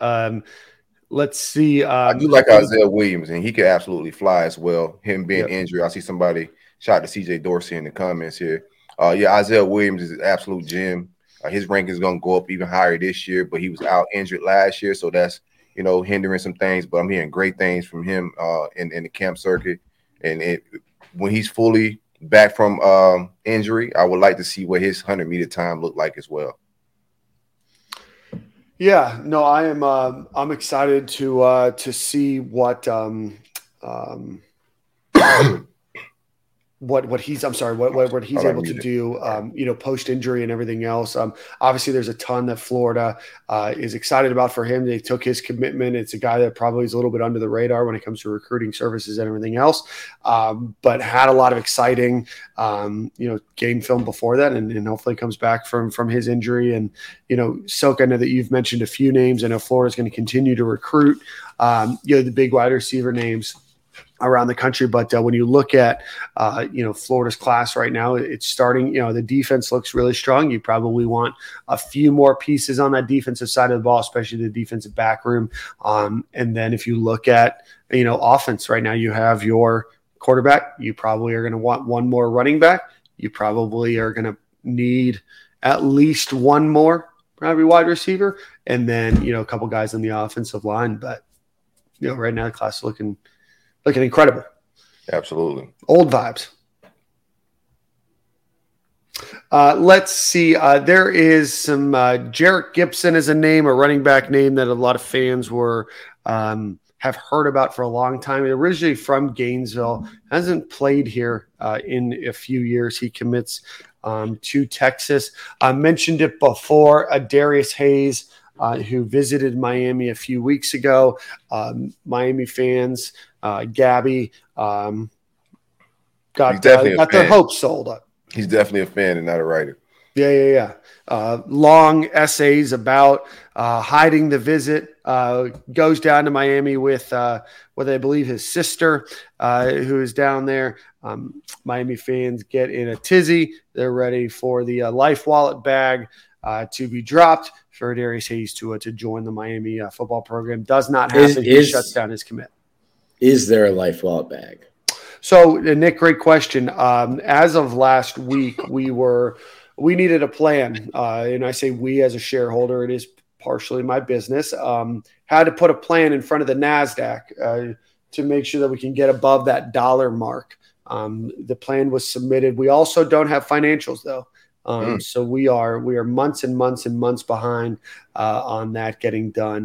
Let's see. I do like Isaiah Williams, and he could absolutely fly as well. Him being injured, I see somebody shout to CJ Dorsey in the comments here. Isaiah Williams is an absolute gem. His rank is going to go up even higher this year, but he was out injured last year, so that's hindering some things. But I'm hearing great things from him in the camp circuit, and when he's fully back from injury, I would like to see what his 100-meter time looked like as well. Yeah, no, I am. I'm excited to see what what he's able to do, post injury and everything else. Obviously, there's a ton that Florida is excited about for him. They took his commitment. It's a guy that probably is a little bit under the radar when it comes to recruiting services and everything else, but had a lot of exciting, game film before that, and hopefully comes back from his injury. And Silk, I know that you've mentioned a few names. I know Florida's going to continue to recruit, the big wide receiver names around the country. But when you look at, Florida's class right now, it's starting, the defense looks really strong. You probably want a few more pieces on that defensive side of the ball, especially the defensive back room. And then if you look at, offense right now, you have your quarterback. You probably are going to want one more running back. You probably are going to need at least one more probably wide receiver. And then, a couple guys on the offensive line. But, right now the class is looking incredible. Absolutely. Old vibes. Let's see. There is some Jarrett Gibson is a name, a running back name that a lot of fans have heard about for a long time. Originally from Gainesville, hasn't played here in a few years. He commits to Texas. I mentioned it before. Darius Hayes, who visited Miami a few weeks ago. Miami fans. Gabby got their hopes sold up. He's definitely a fan and not a writer. Yeah. Long essays about hiding the visit. Goes down to Miami with what I believe his sister, who is down there. Miami fans get in a tizzy. They're ready for the Life Wallet bag to be dropped for Darius Hayes to join the Miami football program. Does not happen. He shuts down his commit. Is there a Life Wallet bag? So, Nick, great question. As of last week, we needed a plan, and I say we as a shareholder, it is partially my business. Had to put a plan in front of the NASDAQ to make sure that we can get above that dollar mark. The plan was submitted. We also don't have financials though. So we are months and months and months behind on that getting done.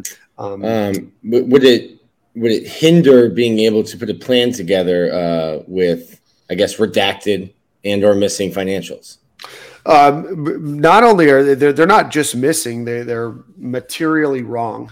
Would it hinder being able to put a plan together with, I guess, redacted and or missing financials? Not only are they're not just missing, they're materially wrong.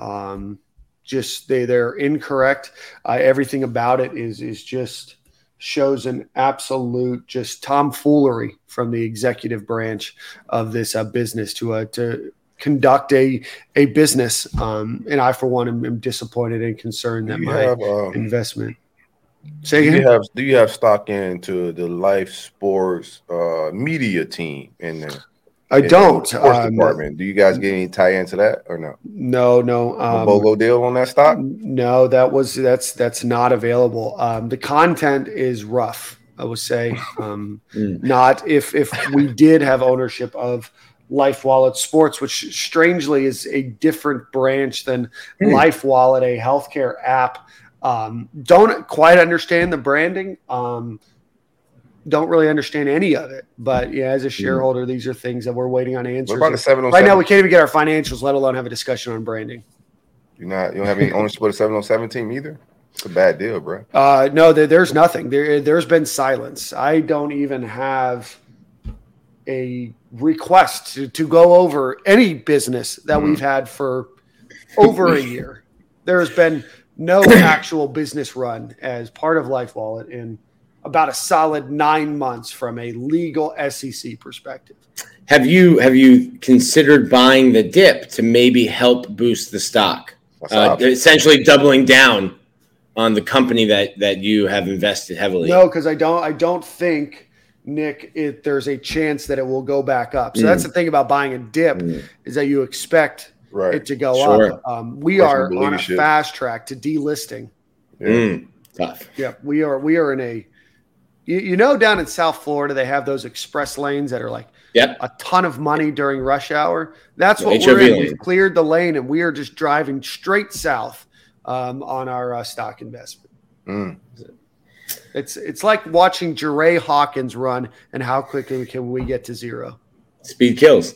They're incorrect. Everything about it is just shows an absolute just tomfoolery from the executive branch of this business to conduct a business. And I, for one, am disappointed and concerned that my investment. Do you have stock into the Life Sports media team in there? I don't. Sports department. Do you guys get any tie into that or no? No. A BOGO deal on that stock? No, that's not available. The content is rough, I would say. Not if we did have ownership of Life Wallet Sports, which strangely is a different branch than Life Wallet, a healthcare app. Don't quite understand the branding. Don't really understand any of it. But yeah, as a shareholder, these are things that we're waiting on answers. What about the 707? Right now, we can't even get our financials, let alone have a discussion on branding. You don't have any ownership of the 707 team either? It's a bad deal, bro. No, there's nothing. There's been silence. I don't even have a request to go over any business that we've had for over a year. There has been no actual business run as part of Life Wallet in about a solid 9 months from a legal SEC perspective. Have you considered buying the dip to maybe help boost the stock? Essentially doubling down on the company that you have invested heavily. No, because I don't think, Nick, there's a chance that it will go back up. So that's the thing about buying a dip is that you expect it to go up. We are on a fast track to delisting. Tough. Yeah, we are in a. Down in South Florida, they have those express lanes that are like a ton of money during rush hour. That's what we're in. We've cleared the lane, and we are just driving straight south on our stock investment. It's like watching Jeray Hawkins run, and how quickly can we get to zero? Speed kills.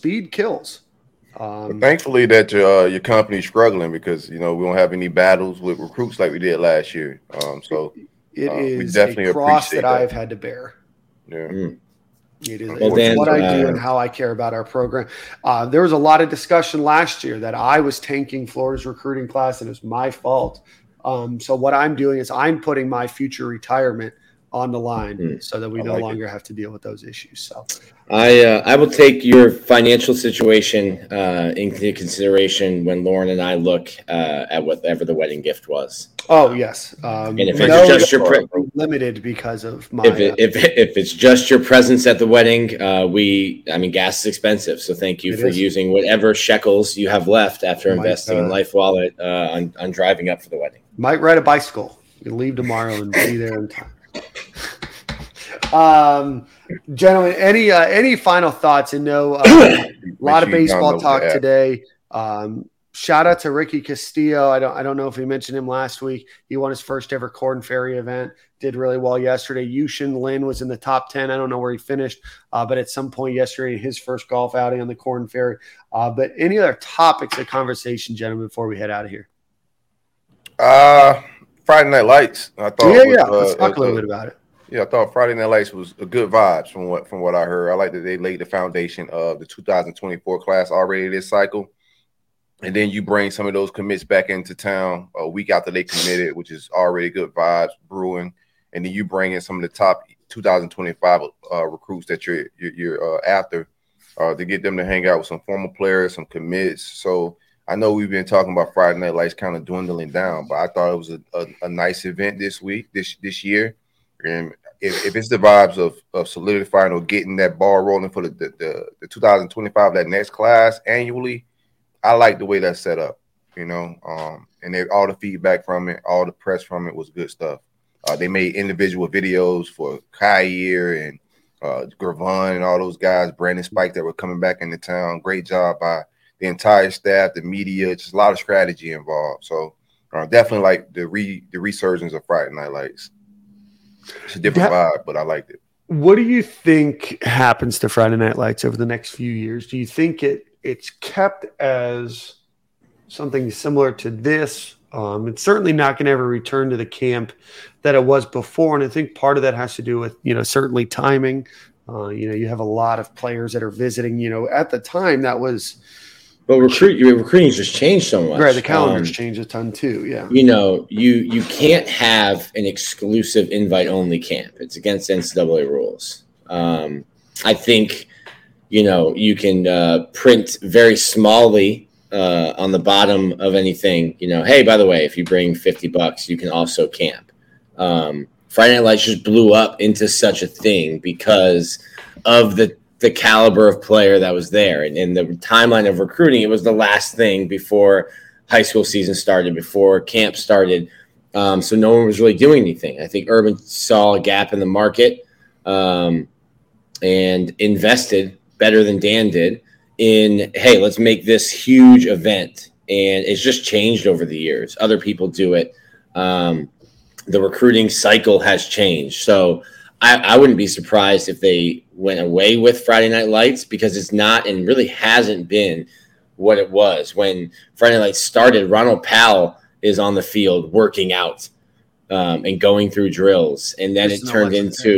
But thankfully that your company's struggling because we don't have any battles with recruits like we did last year. So It we is definitely a cross appreciate that that. I've had to bear. Yeah. It is Well, Dan, what I do and how I care about our program. There was a lot of discussion last year that I was tanking Florida's recruiting class, and it was my fault. So what I'm doing is I'm putting my future retirement on the line so that we no longer have to deal with those issues. So I will take your financial situation into consideration when Lauren and I look at whatever the wedding gift was. Oh yes, and if it's just your limited because of my if it's just your presence at the wedding, gas is expensive. So thank you for using whatever shekels you have left after investing in Life Wallet on driving up for the wedding. Might ride a bicycle. You leave tomorrow and be there in time. Gentlemen, any final thoughts? And a lot of baseball talk today. Shout out to Ricky Castillo. I don't know if we mentioned him last week. He won his first ever Corn Ferry event. Did really well yesterday. Yushin Lin was in the top 10. I don't know where he finished, but at some point yesterday, his first golf outing on the Corn Ferry. But any other topics of conversation, gentlemen, before we head out of here? Friday Night Lights. I thought. Let's talk a little bit about it. Yeah, I thought Friday Night Lights was a good vibes from what I heard. I like that they laid the foundation of the 2024 class already this cycle. And then you bring some of those commits back into town a week after they committed, which is already good vibes brewing. And then you bring in some of the top 2025 recruits that you're after to get them to hang out with some former players, some commits. So I know we've been talking about Friday Night Lights kind of dwindling down, but I thought it was a nice event this year. And if it's the vibes of solidifying or getting that ball rolling for the 2025, that next class annually, I like the way that's set up, and all the feedback from it, all the press from it was good stuff. They made individual videos for Kyer and Gravon and all those guys, Brandon Spike, that were coming back into town. Great job by the entire staff, the media, just a lot of strategy involved. So definitely like the resurgence of Friday Night Lights. It's a different vibe, but I liked it. What do you think happens to Friday Night Lights over the next few years? Do you think it's kept as something similar to this? It's certainly not going to ever return to the camp that it was before. And I think part of that has to do with, certainly timing. You have a lot of players that are visiting, at the time that was. But recruiting's just changed so much. Right. The calendar's changed a ton too. Yeah. You can't have an exclusive invite only camp. It's against NCAA rules. I think, you can print very smallly on the bottom of anything, hey, by the way, if you bring $50, you can also camp. Friday Night Lights just blew up into such a thing because of the caliber of player that was there. And the timeline of recruiting, it was the last thing before high school season started, before camp started. So no one was really doing anything. I think Urban saw a gap in the market and invested better than Dan did in, hey, let's make this huge event. And it's just changed over the years. Other people do it. The recruiting cycle has changed. So I wouldn't be surprised if they went away with Friday Night Lights, because it's not and really hasn't been what it was. When Friday Night Lights started, Ronald Powell is on the field working out and going through drills. And then it turned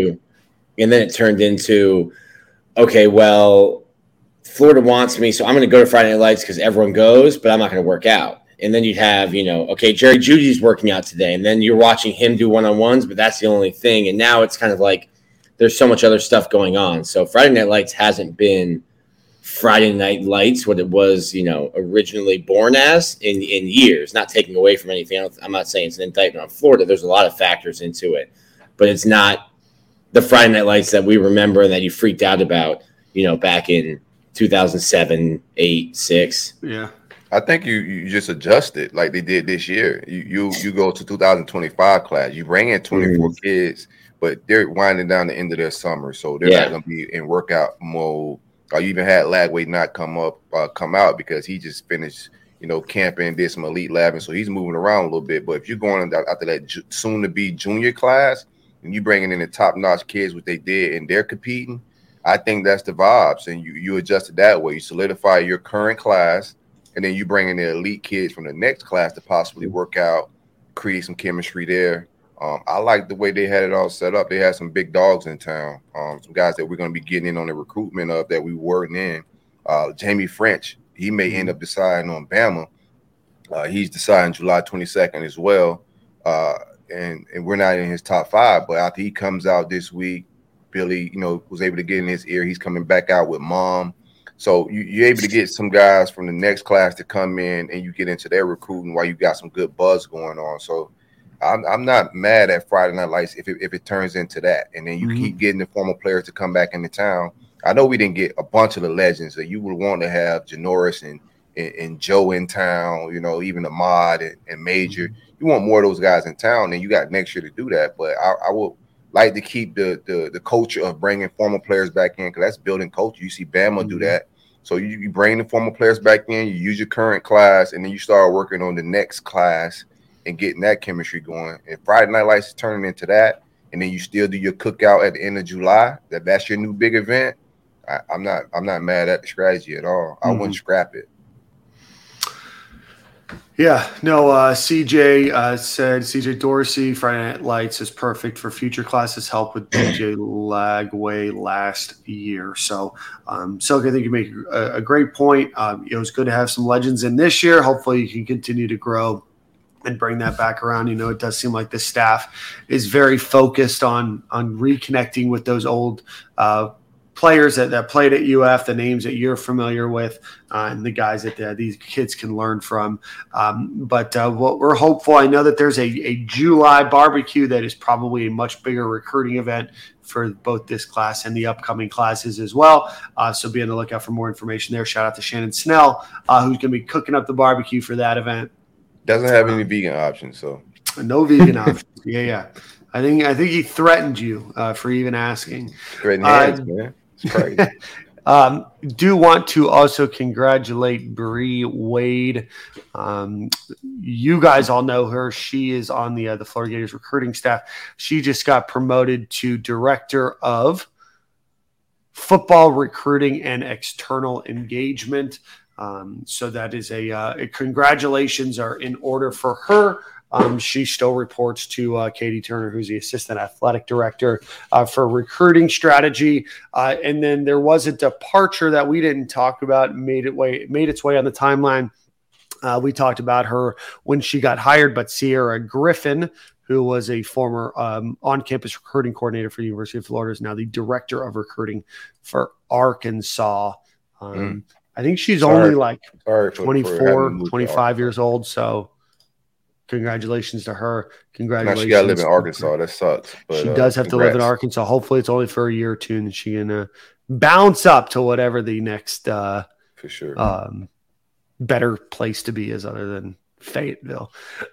into, okay, well, Florida wants me, so I'm going to go to Friday Night Lights because everyone goes, but I'm not going to work out. And then you'd have, okay, Jerry Judy's working out today. And then you're watching him do one-on-ones, but that's the only thing. And now it's kind of like there's so much other stuff going on. So Friday Night Lights hasn't been Friday Night Lights, what it was, originally born as in years, not taking away from anything. I'm not saying it's an indictment on Florida. There's a lot of factors into it. But it's not the Friday Night Lights that we remember and that you freaked out about, back in 2007, 8, 6. Yeah. I think you just adjust it like they did this year. You go to 2025 class. You bring in 24 kids, but they're winding down the end of their summer, so they're not going to be in workout mode. You even had Lagway not come out because he just finished, camping, did some elite labbing, so he's moving around a little bit. But if you're going after that soon-to-be junior class and you bringing in the top-notch kids, what they did, and they're competing, I think that's the vibes, and you adjust it that way. You solidify your current class. And then you bring in the elite kids from the next class to possibly work out, create some chemistry there. I like the way they had it all set up. They had some big dogs in town, some guys that we're going to be getting in on the recruitment of that we weren't in. Jamie French, he may end up deciding on Bama. He's deciding July 22nd as well. And we're not in his top 5, but after he comes out this week, Billy, was able to get in his ear. He's coming back out with Mom. So you're able to get some guys from the next class to come in and you get into their recruiting while you got some good buzz going on. So I'm not mad at Friday Night Lights if it turns into that. And then you keep getting the former players to come back into town. I know we didn't get a bunch of the legends that you would want to have Janoris and Joe in town, even Ahmad and Major. You want more of those guys in town, and you got next year to do that. But I would like to keep the culture of bringing former players back in, because that's building culture. You see Bama do that. So you bring the former players back in, you use your current class, and then you start working on the next class and getting that chemistry going. And Friday Night Lights is turning into that, and then you still do your cookout at the end of July. That's your new big event. I'm not mad at the strategy at all. I wouldn't scrap it. Yeah, no, CJ said CJ Dorsey, Friday Night Lights is perfect for future classes, help with DJ Lagway last year. So, Silk, I think you make a great point. It's good to have some legends in this year. Hopefully you can continue to grow and bring that back around. It does seem like the staff is very focused on reconnecting with those old players that played at UF, the names that you're familiar with, and the guys that these kids can learn from. But what we're hopeful, I know that there's a July barbecue that is probably a much bigger recruiting event for both this class and the upcoming classes as well. So be on the lookout for more information there. Shout out to Shannon Snell, who's going to be cooking up the barbecue for that event. Doesn't have any vegan options, so no vegan options. Yeah. I think he threatened you for even asking. Threatening hands, man. It's crazy. Do want to also congratulate Bree Wade. You guys all know her. She is on the Florida Gators recruiting staff. She just got promoted to director of football recruiting and external engagement. So that is a congratulations are in order for her. She still reports to Katie Turner, who's the assistant athletic director for recruiting strategy. And then there was a departure that we didn't talk about, made its way on the timeline. We talked about her when she got hired, but Sierra Griffin, who was a former on-campus recruiting coordinator for the University of Florida, is now the director of recruiting for Arkansas. I think she's only like 24, 25 years old. So congratulations to her. Congratulations. Now she got to live in Arkansas. That sucks. But, she does have to live in Arkansas. Hopefully it's only for a year or two, and she can bounce up to whatever the next for sure better place to be is other than Fayetteville.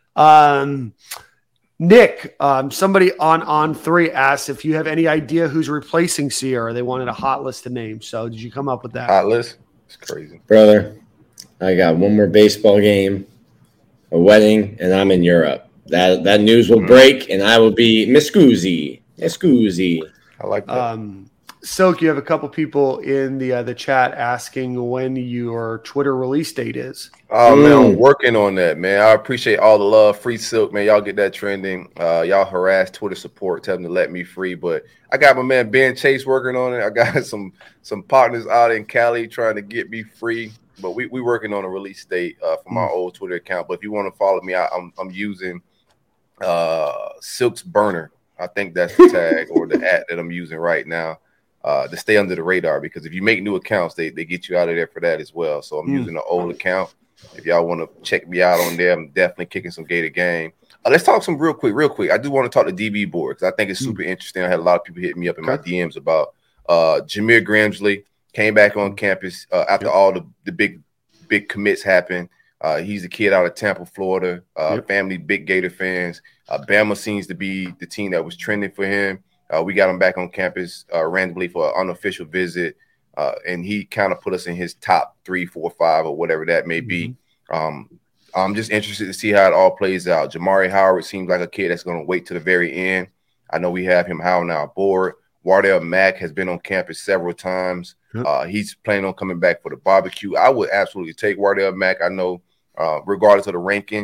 Nick, somebody on 3 asked if you have any idea who's replacing Sierra. They wanted a hot list of names. So did you come up with that? Hot list? It's crazy. Brother, I got one more baseball game, a wedding, and I'm in Europe. That news will break, and I will be Miscusi. I like that. Silk, you have a couple people in the chat asking when your Twitter release date is. Oh, man, I'm working on that, man. I appreciate all the love. Free Silk, man. Y'all get that trending. Y'all harass Twitter support, tell them to let me free. But I got my man Ben Chase working on it. I got some partners out in Cali trying to get me free. But we working on a release date for my old Twitter account. But if you want to follow me, I'm using Silk's Burner. I think that's the tag or the @ that I'm using right now. To stay under the radar, because if you make new accounts, they get you out of there for that as well. So I'm using an old account. If y'all want to check me out on there, I'm definitely kicking some Gator game. Let's talk some real quick. I do want to talk to DB board because I think it's super interesting. I had a lot of people hitting me up in my DMs about Jameer Gramsley came back on campus after all the big commits happened. He's a kid out of Tampa, Florida. Family big Gator fans. Bama seems to be the team that was trending for him. We got him back on campus randomly for an unofficial visit, and he kind of put us in his top 3, 4, 5, or whatever that may be. I'm just interested to see how it all plays out. Jamari Howard seems like a kid that's going to wait to the very end. I know we have him high on our board. Wardell Mack has been on campus several times. He's planning on coming back for the barbecue. I would absolutely take Wardell Mack. I know regardless of the ranking,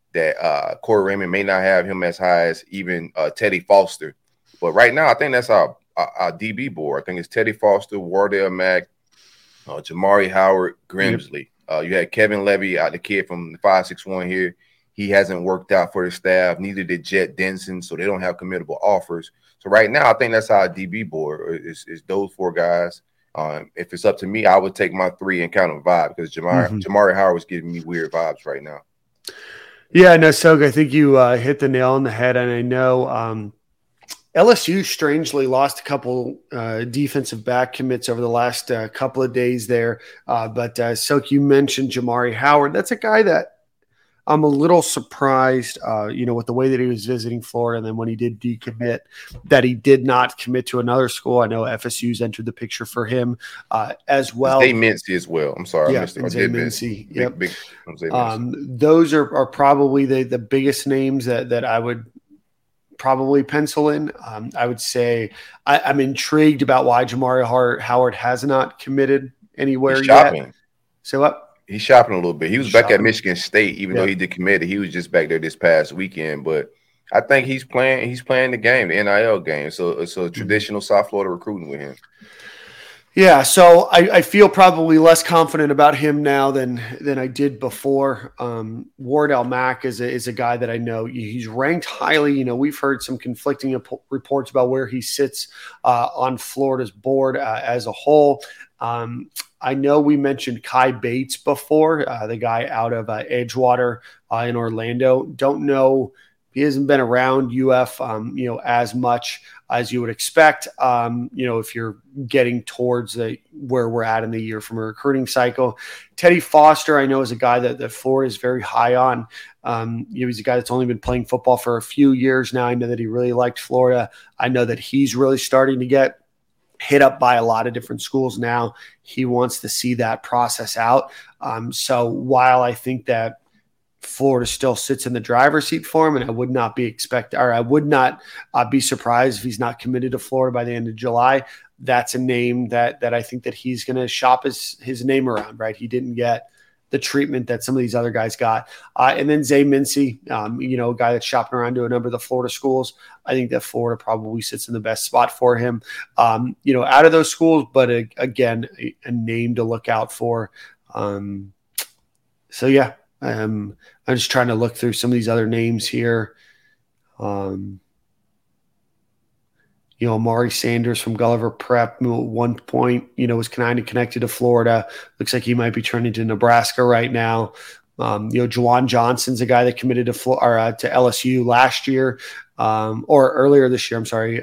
that Corey Raymond may not have him as high as even Teddy Foster. But right now, I think that's our DB board. I think it's Teddy Foster, Wardell Mack, Jamari Howard, Grimsley. You had Kevin Levy, the kid from the 561 here. He hasn't worked out for the staff. Neither did Jet Denson, so they don't have committable offers. So right now, I think that's our DB board is those 4 guys. If it's up to me, I would take my 3 and kind of vibe because Jamari Howard was giving me weird vibes right now. Yeah, no, Soga, I think you hit the nail on the head. And I know LSU strangely lost a couple defensive back commits over the last couple of days there. But Soak, you mentioned Jamari Howard. That's a guy that I'm a little surprised, with the way that he was visiting Florida. And then when he did decommit, that he did not commit to another school. I know FSU's entered the picture for him as well. Zay Mincy as well. I'm sorry. Yeah, Zay Mincy. Yep. Those are probably the biggest names that I would probably pencil in. I would say I'm intrigued about why Jamari Howard has not committed anywhere yet. So what? He's shopping a little bit. He was back at Michigan State, even though he decommitted. He was just back there this past weekend. But I think he's playing the game, the NIL game. So it's a traditional South Florida recruiting with him. Yeah, so I feel probably less confident about him now than I did before. Wardell Mack is a guy that I know he's ranked highly. We've heard some conflicting reports about where he sits on Florida's board as a whole. I know we mentioned Kai Bates before, the guy out of Edgewater in Orlando. Don't know. He hasn't been around UF, as much as you would expect, if you're getting towards where we're at in the year from a recruiting cycle. Teddy Foster, I know, is a guy that Florida is very high on. He's a guy that's only been playing football for a few years now. I know that he really liked Florida. I know that he's really starting to get hit up by a lot of different schools now. He wants to see that process out. So while I think that Florida still sits in the driver's seat for him, and I would not be be surprised if he's not committed to Florida by the end of July. That's a name that I think that he's going to shop his name around, right? He didn't get the treatment that some of these other guys got. And then Zay Mincy, a guy that's shopping around to a number of the Florida schools. I think that Florida probably sits in the best spot for him, out of those schools, but again, a name to look out for. I'm just trying to look through some of these other names here. Amari Sanders from Gulliver Prep at one point, was kind of connected to Florida. Looks like he might be turning to Nebraska right now. Juwan Johnson's a guy that committed to LSU last year, or earlier this year. I'm sorry.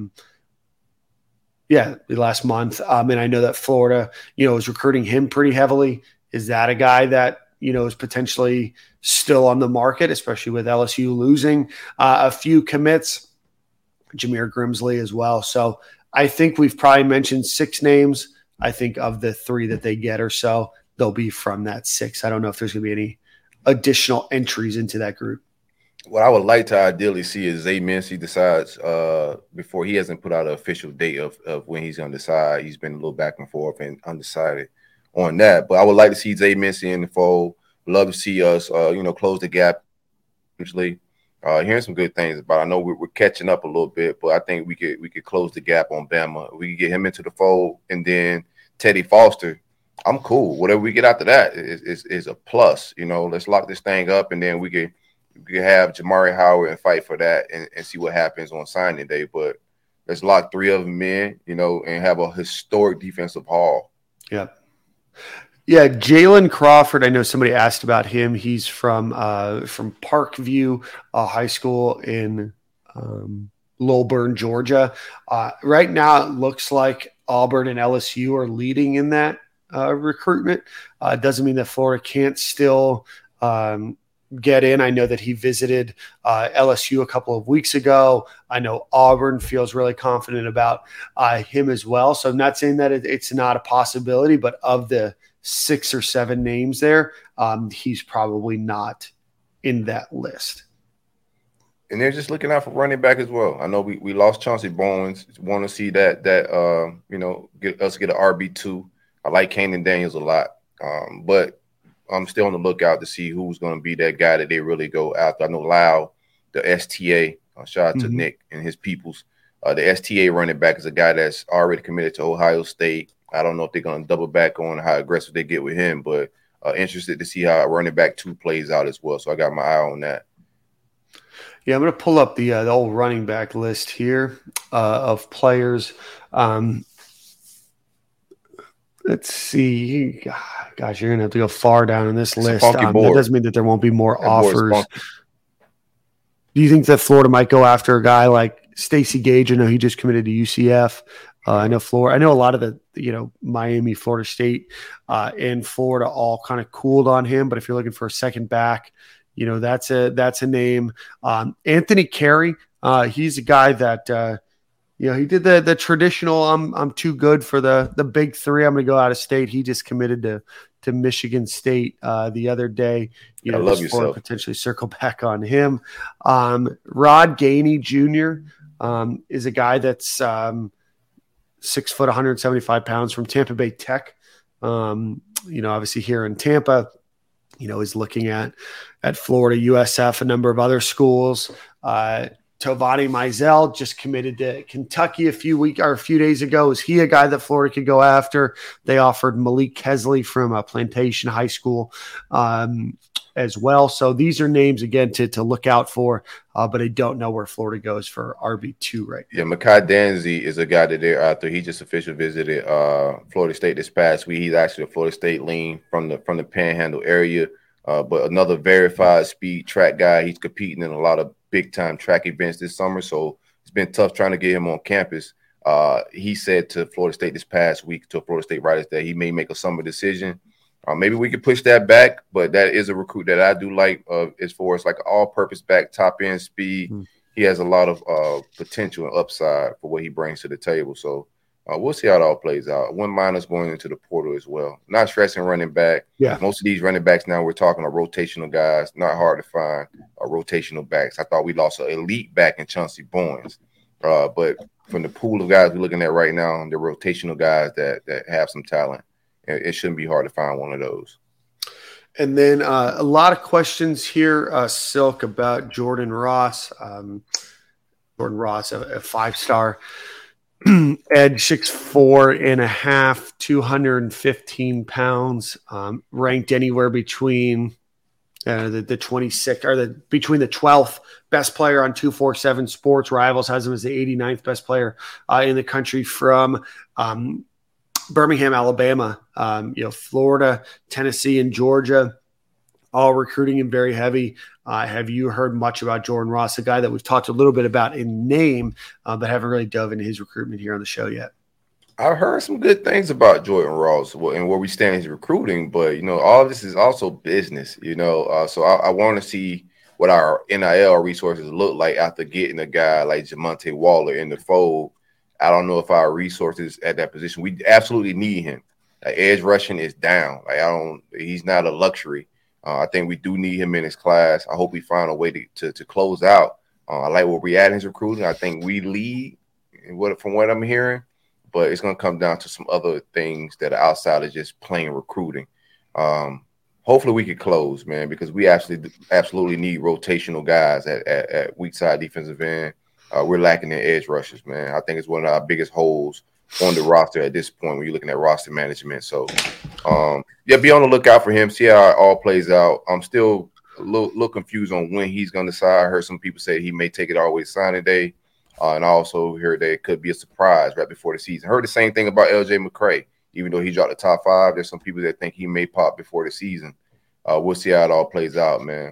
Last month. And I know that Florida, is recruiting him pretty heavily. Is that a guy that, is potentially still on the market, especially with LSU losing a few commits? Jameer Grimsley as well. So I think we've probably mentioned 6 names. I think of the 3 that they get or so, they'll be from that 6. I don't know if there's going to be any additional entries into that group. What I would like to ideally see is Zay Mincy decides before he hasn't put out an official date of when he's going to decide. He's been a little back and forth and undecided on that. But I would like to see Zay Mincy in the fold. Love to see us, close the gap. Usually, hearing some good things about it. I know we're catching up a little bit, but I think we could close the gap on Bama. We could get him into the fold, and then Teddy Foster. I'm cool. Whatever we get after that is a plus. Let's lock this thing up, and then we could have Jamari Howard and fight for that and see what happens on signing day. But let's lock 3 of them in, and have a historic defensive haul. Yeah. Yeah, Jalen Crawford. I know somebody asked about him. He's from Parkview High School in Lilburn, Georgia. Right now, it looks like Auburn and LSU are leading in that recruitment. It doesn't mean that Florida can't still get in. I know that he visited LSU a couple of weeks ago. I know Auburn feels really confident about him as well. So I'm not saying that it's not a possibility, but of the 6 or 7 names there, he's probably not in that list. And they're just looking out for running back as well. I know we lost Chauncey Bowens. Want to see that get an RB2. I like Kanan Daniels a lot. But I'm still on the lookout to see who's going to be that guy that they really go after. I know Lau, the STA. Shout out to Nick and his peoples. The STA running back is a guy that's already committed to Ohio State. I don't know if they're going to double back on how aggressive they get with him, but interested to see how running back 2 plays out as well. So I got my eye on that. Yeah, I'm going to pull up the old running back list here of players. Let's see. Gosh, you're going to have to go far down in this list. That doesn't mean that there won't be more offers. Do you think that Florida might go after a guy like Stacey Gage? I know he just committed to UCF. I know Florida. I know a lot of the, Miami, Florida State, and Florida all kind of cooled on him. But if you're looking for a second back, that's a name. Anthony Carey. He's a guy that, he did the traditional. I'm too good for the big 3. I'm going to go out of state. He just committed to Michigan State the other day. I love yourself. Potentially circle back on him. Rod Gainey Jr. Is a guy that's 6 foot, 175 pounds from Tampa Bay Tech. Obviously here in Tampa, is looking at Florida, USF, a number of other schools. Tovani Mizell just committed to Kentucky a few days ago. Is he a guy that Florida could go after? They offered Malik Kesley from Plantation High School as well. So these are names, again, to look out for, but I don't know where Florida goes for RB2 right now. Yeah, Mekhi Danzy is a guy that they're after. He just officially visited Florida State this past week. He's actually a Florida State lean from the Panhandle area, but another verified speed track guy. He's competing in a lot of big-time track events this summer, so it's been tough trying to get him on campus. He said to Florida State this past week, to Florida State writers, that he may make a summer decision. Maybe we could push that back, but that is a recruit that I do like as far as like all-purpose back, top-end speed. He has a lot of potential and upside for what he brings to the table. So we'll see how it all plays out. One minus going into the portal as well. Not stressing running back. Yeah. Most of these running backs now we're talking are rotational guys. Not hard to find rotational backs. I thought we lost an elite back in Chauncey Bowens. But from the pool of guys we're looking at right now, the rotational guys that have some talent. It shouldn't be hard to find one of those. And then a lot of questions here, Silk, about Jordan Ross. Jordan Ross, a 5-star edge, 6'4.5", 215 pounds, ranked anywhere between the 26th or between the 12th best player on 247 Sports. Rivals has him as the 89th best player in the country from Birmingham, Alabama. Florida, Tennessee, and Georgia all recruiting him very heavy. Have you heard much about Jordan Ross, a guy that we've talked a little bit about in name, but haven't really dove into his recruitment here on the show yet? I've heard some good things about Jordan Ross and where we stand in his recruiting, but all of this is also business. So I want to see what our NIL resources look like after getting a guy like Jamonte Waller in the fold. I don't know if our resources at that position, we absolutely need him. Edge rushing is down. He's not a luxury. I think we do need him in his class. I hope we find a way to close out. I like where we're at in his recruiting. I think we lead from what I'm hearing, but it's going to come down to some other things that are outside of just plain recruiting. Hopefully we can close, man, because we absolutely need rotational guys at weak side defensive end. We're lacking in edge rushers, man. I think it's one of our biggest holes on the roster at this point when you're looking at roster management. So, be on the lookout for him. See how it all plays out. I'm still a little confused on when he's going to decide. I heard some people say he may take it all the way to signing day. And I also heard that it could be a surprise right before the season. I heard the same thing about L.J. McCray. Even though he dropped the top 5, there's some people that think he may pop before the season. We'll see how it all plays out, man.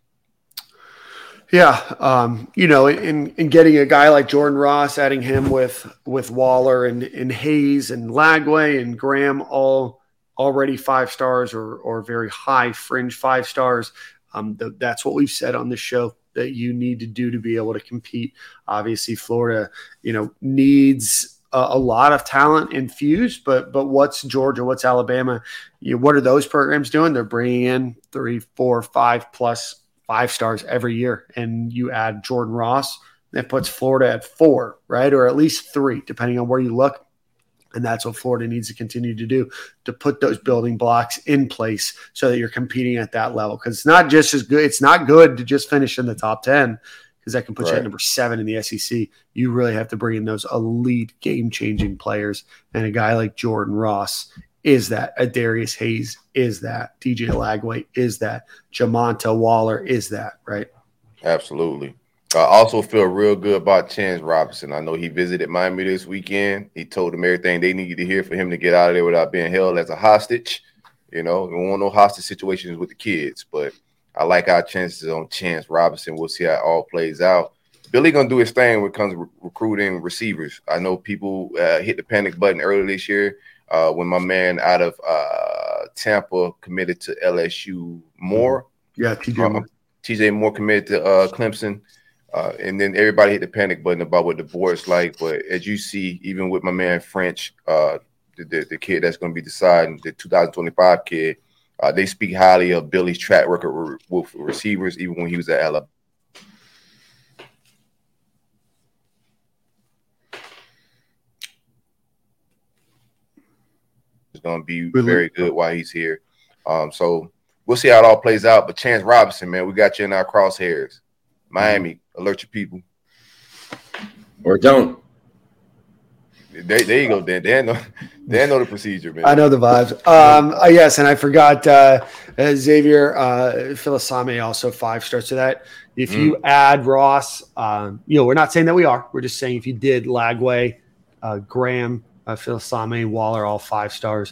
Yeah, in getting a guy like Jordan Ross, adding him with Waller and Hayes and Lagway and Graham, all already 5 stars or very high fringe 5 stars. That's what we've said on this show that you need to do to be able to compete. Obviously, Florida, needs a lot of talent infused, but what's Georgia, what's Alabama? What are those programs doing? They're bringing in 3, 4, 5 plus 5 stars every year, and you add Jordan Ross, that puts Florida at 4, right? Or at least 3, depending on where you look. And that's what Florida needs to continue to do, to put those building blocks in place so that you're competing at that level. Because it's not just as good. It's not good to just finish in the top 10, because that can put you at number 7 in the SEC. You really have to bring in those elite game-changing players. And a guy like Jordan Ross is that. Darius Hayes is that. DJ Lagway is that. Jamonta Waller is that, right? Absolutely. I also feel real good about Chance Robinson. I know he visited Miami this weekend. He told them everything they needed to hear for him to get out of there without being held as a hostage. You know, we don't want no hostage situations with the kids, but I like our chances on Chance Robinson. We'll see how it all plays out. Billy going to do his thing when it comes to recruiting receivers. I know people hit the panic button earlier this year when my man out of Tampa committed to LSU Moore. Yeah, TJ Moore committed to Clemson. And then everybody hit the panic button about what the board's like. But as you see, even with my man French, the kid that's going to be deciding, the 2025 kid, they speak highly of Billy's track record with receivers, even when he was at Alabama. It's going to be very good while he's here. So we'll see how it all plays out. But Chance Robinson, man, we got you in our crosshairs. Miami, alert your people. Or don't. There you go, Dan. Dan know the procedure, man. I know the vibes. Yes, and I forgot Xavier Filisame also 5 stars to that. If you add Ross, we're not saying that we are. We're just saying if you did Lagway, Graham, Filisame, Waller, all 5 stars.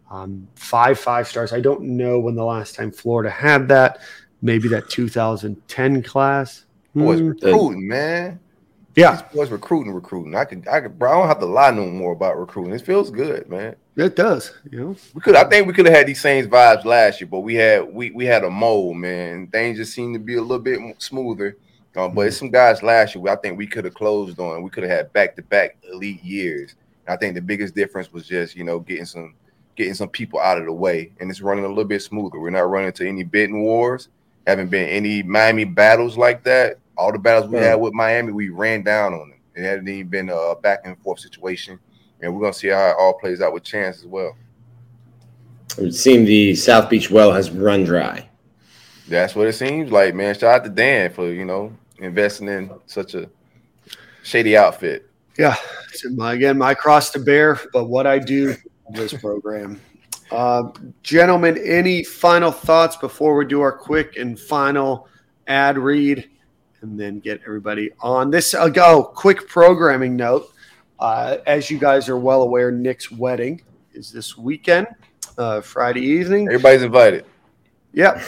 5 stars. I don't know when the last time Florida had that. Maybe that 2010 class. Boys recruiting, man. Yeah, these boys recruiting. I could, bro. I don't have to lie no more about recruiting. It feels good, man. It does. I think we could have had these same vibes last year, but we had a mold, man. Things just seemed to be a little bit smoother. But it's some guys last year I think we could have closed on. We could have had back-to-back elite years. And I think the biggest difference was just getting some people out of the way, and it's running a little bit smoother. We're not running into any bidding wars. Haven't been any Miami battles like that. All the battles we had with Miami, we ran down on them. It hadn't even been a back and forth situation. And we're going to see how it all plays out with Chance as well. It would seem the South Beach well has run dry. That's what it seems like, man. Shout out to Dan for, investing in such a shady outfit. Yeah. My cross to bear, but what I do in this program. Gentlemen, any final thoughts before we do our quick and final ad read and then get everybody on this? I'll go quick programming note. As you guys are well aware, Nick's wedding is this weekend, Friday evening. Everybody's invited. Yep.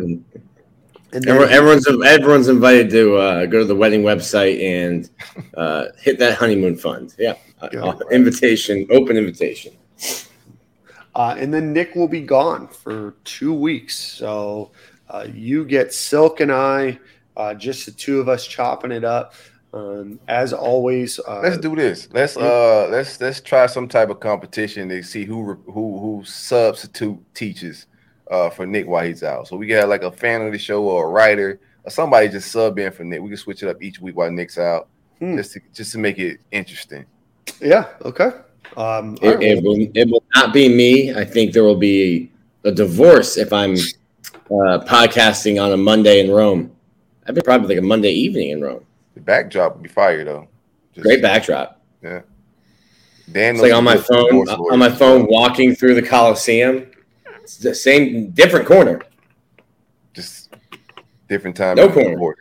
And everyone's invited to go to the wedding website and hit that honeymoon fund. Yeah. Invitation, open invitation. And then Nick will be gone for 2 weeks. So you get Silk and I, just the two of us chopping it up. As always, let's do this. Let's try some type of competition to see who substitute teaches for Nick while he's out. So we got like a fan of the show or a writer or somebody just sub in for Nick. We can switch it up each week while Nick's out, just to make it interesting. Yeah. Okay. It will not be me. I think there will be a divorce if I'm podcasting on a Monday in Rome. I'd be probably like a Monday evening in Rome. The backdrop would be fire though. Great backdrop. Yeah. Dan, it's like on my phone, walking through the Coliseum. It's the same, different corner. Just different time. No corner.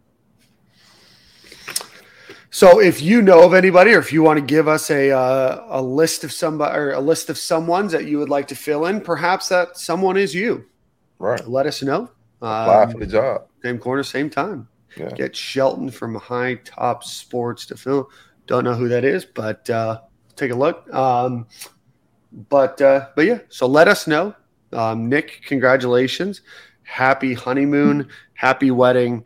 So if you know of anybody, or if you want to give us a list of somebody or a list of someones that you would like to fill in, perhaps that someone is you. Right. Let us know. Apply for the job. Same corner, same time. Yeah. Get Shelton from High Top Sports to fill. Don't know who that is, but take a look. But yeah, so let us know. Nick, congratulations. Happy honeymoon. Happy wedding.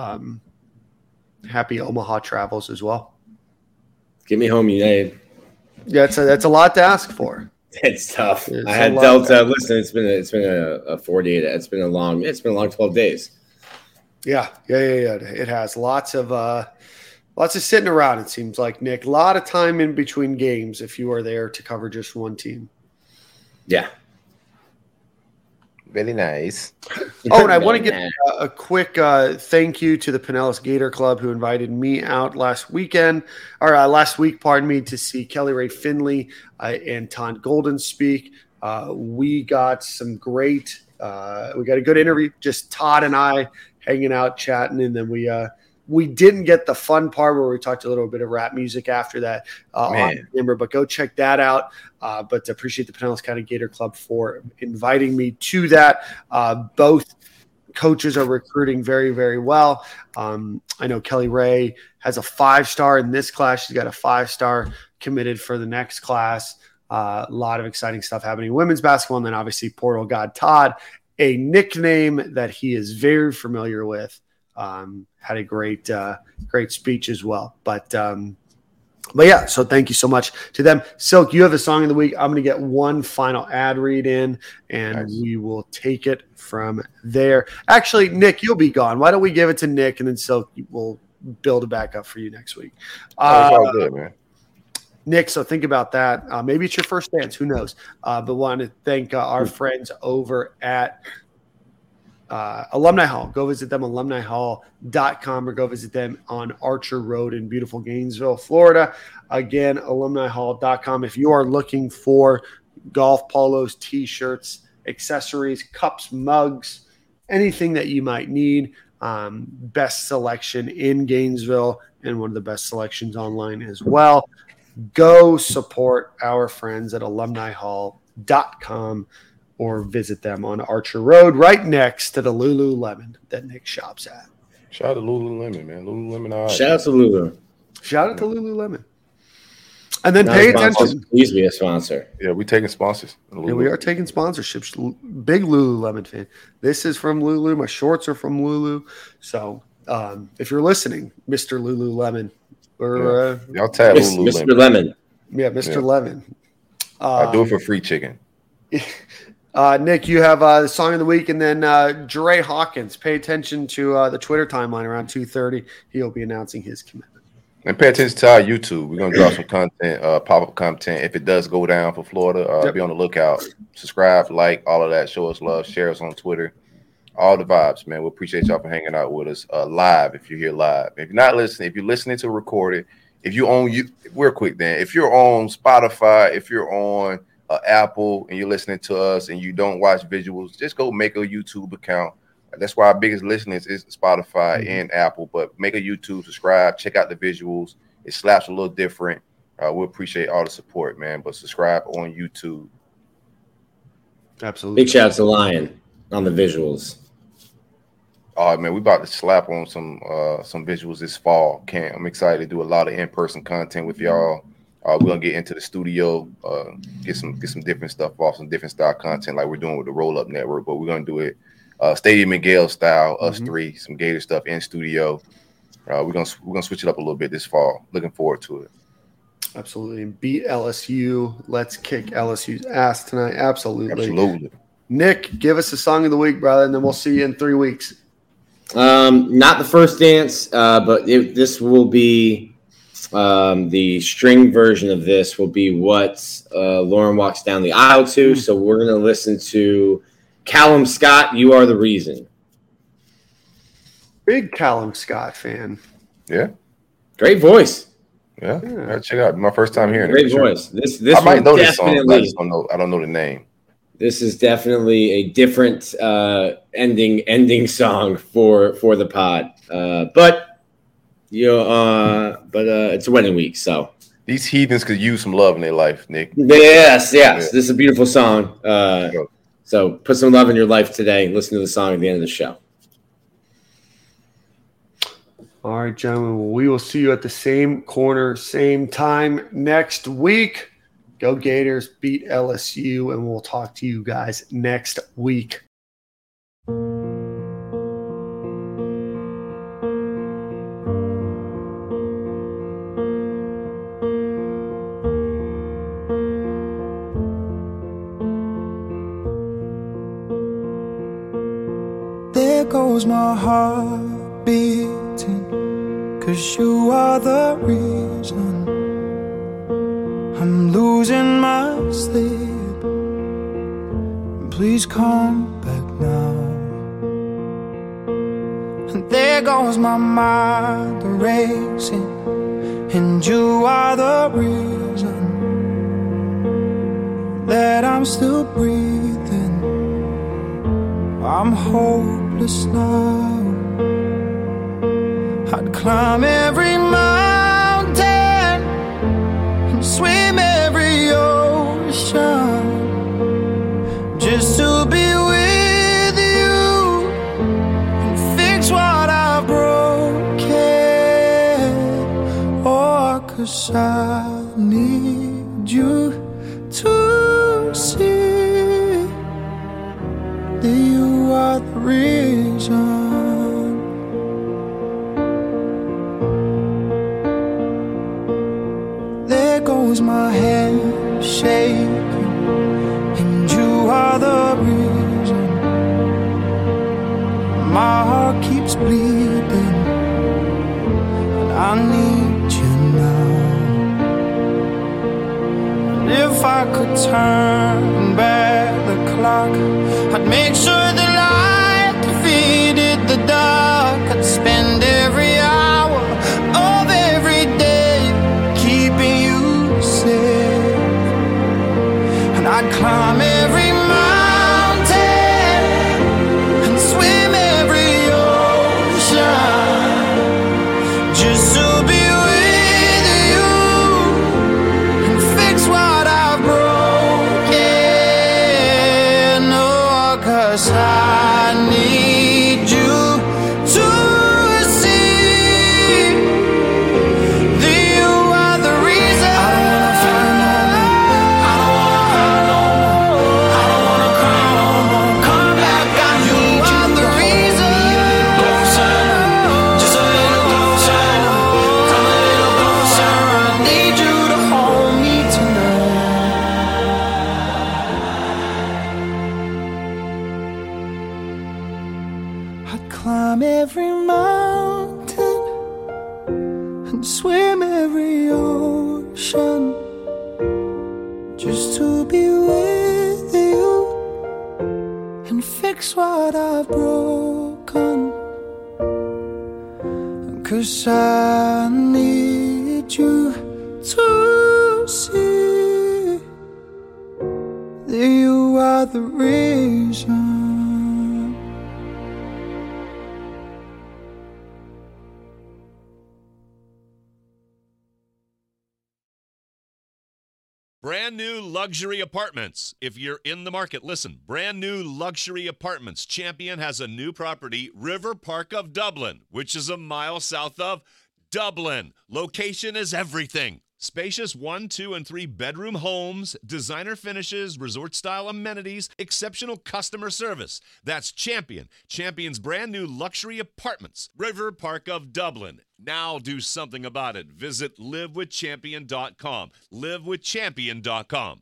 Happy Omaha travels as well. Get me home United. Yeah, that's a lot to ask for. It's tough. I had Delta. Listen, it's been a 48. It's been a long 12 days. Yeah. It has lots of Lots of sitting around, it seems like, Nick. A lot of time in between games if you are there to cover just one team. Yeah. Very nice. Oh, and I want to give a quick thank you to the Pinellas Gator Club who invited me out last week, to see Kelly Ray Finley and Todd Golden speak. We got some great, we got a good interview, just Todd and I hanging out, chatting, and then we didn't get the fun part where we talked a little bit of rap music after that on camera, but go check that out. But appreciate the Pinellas County Gator Club for inviting me to that. Both coaches are recruiting very, very well. I know Kelly Ray has a 5-star in this class. She's got a 5-star committed for the next class. A lot of exciting stuff happening in women's basketball. And then obviously Portal God Todd, a nickname that he is very familiar with. Had a great speech as well. But yeah, so thank you so much to them. Silk, you have a song of the week. I'm going to get one final ad read in, and we will take it from there. Actually, Nick, you'll be gone. Why don't we give it to Nick, and then Silk will build it back up for you next week. That's all good, man. Nick, so think about that. Maybe it's your first dance. Who knows? But want to thank our friends over at Alumni Hall. Go visit them, alumnihall.com, or go visit them on Archer Road in beautiful Gainesville, Florida. Again, alumnihall.com. If you are looking for golf polos, T-shirts, accessories, cups, mugs, anything that you might need, best selection in Gainesville and one of the best selections online as well. Go support our friends at alumnihall.com or visit them on Archer Road right next to the Lululemon that Nick shops at. Shout out to Lululemon, man. Lululemon. All right. Shout out to Lulu. Shout out to Lululemon. And then pay attention. Please be a sponsor. Yeah, we're taking sponsors. Yeah, we are taking sponsorships. Big Lululemon fan. This is from Lulu. My shorts are from Lulu. So if you're listening, Mr. Lululemon, or y'all tag Lululemon. Mr. Lemon. Yeah, Mr. Lemon. I'll do it for free chicken. Nick, you have the song of the week, and then Jeray Hawkins. Pay attention to the Twitter timeline around 2:30. He'll be announcing his commitment. And pay attention to our YouTube. We're going to drop some content, pop-up content. If it does go down for Florida, be on the lookout. Subscribe, like, all of that. Show us love. Share us on Twitter. All the vibes, man. We appreciate y'all for hanging out with us live if you're here live. If you're not listening, if you're listening to recorded, if you're on real quick then, if you're on Spotify, if you're on Apple and you're listening to us and you don't watch visuals, just go make a YouTube account. That's why our biggest listeners is Spotify and Apple, but make a YouTube, subscribe, check out the visuals. It slaps a little different. We appreciate all the support, man, but subscribe on YouTube. Absolutely. Big shout out to Lion on the visuals. Oh, man, we about to slap on some visuals this fall. I'm excited to do a lot of in-person content with y'all. We're gonna get into the studio, get some different stuff off, some different style content like we're doing with the Roll Up Network. But we're gonna do it Stadium and Gale style, us three, some Gator stuff in studio. We're gonna switch it up a little bit this fall. Looking forward to it. Absolutely, and beat LSU. Let's kick LSU's ass tonight. Absolutely. Nick, give us a song of the week, brother, and then we'll see you in 3 weeks. Not the first dance, but this will be. The string version of this will be what Lauren walks down the aisle to. So we're going to listen to Callum Scott, You Are the Reason. Big Callum Scott fan. Yeah. Great voice. Yeah. Check it out. My first time hearing Great it. voice. Sure. This I might know this definitely, song. I don't know the name. This is definitely a different ending song for the pod. But it's a wedding week, so these heathens could use some love in their life, Nick. Yes. This is a beautiful song. So put some love in your life today. Listen to the song at the end of the show. All right, gentlemen. We will see you at the same corner, same time next week. Go Gators, beat LSU, and we'll talk to you guys next week. There goes my heart beating, 'cause you are the reason I'm losing my sleep. Please come back now. And there goes my mind racing, and you are the reason that I'm still breathing. I'm hopeless now. I'd climb every mountain and swim every ocean just to be with you and fix what I've broken. Oh, 'cause I need you to see that you are the reason. There goes my hand shaking, and you are the reason my heart keeps bleeding, and I need you now. And if I could turn back the clock, I'd make sure the light defeated the dark. I'd spend every hour of every day keeping you safe, and I'd climb every mountain and swim every ocean just to be with you and fix what I've broken. Oh, 'cause I need you to see that you are the reason. I don't wanna fight no more. I don't wanna hurt no more. I don't wanna cry no more. Come back, I need you are the reason. Closer, just a little closer. Come a little closer. I need you to hold me tonight. I'd climb every mountain and swim every ocean just to be with you and fix what I've broken. 'Cause I need you to see that you are the reason. Brand new luxury apartments. If you're in the market, listen. Brand new luxury apartments. Champion has a new property, River Park of Dublin, which is a mile south of Dublin. Location is everything. Spacious 1, 2, and 3 bedroom homes, designer finishes, resort-style amenities, exceptional customer service. That's Champion. Champion's brand new luxury apartments, River Park of Dublin. Now do something about it. Visit livewithchampion.com. livewithchampion.com.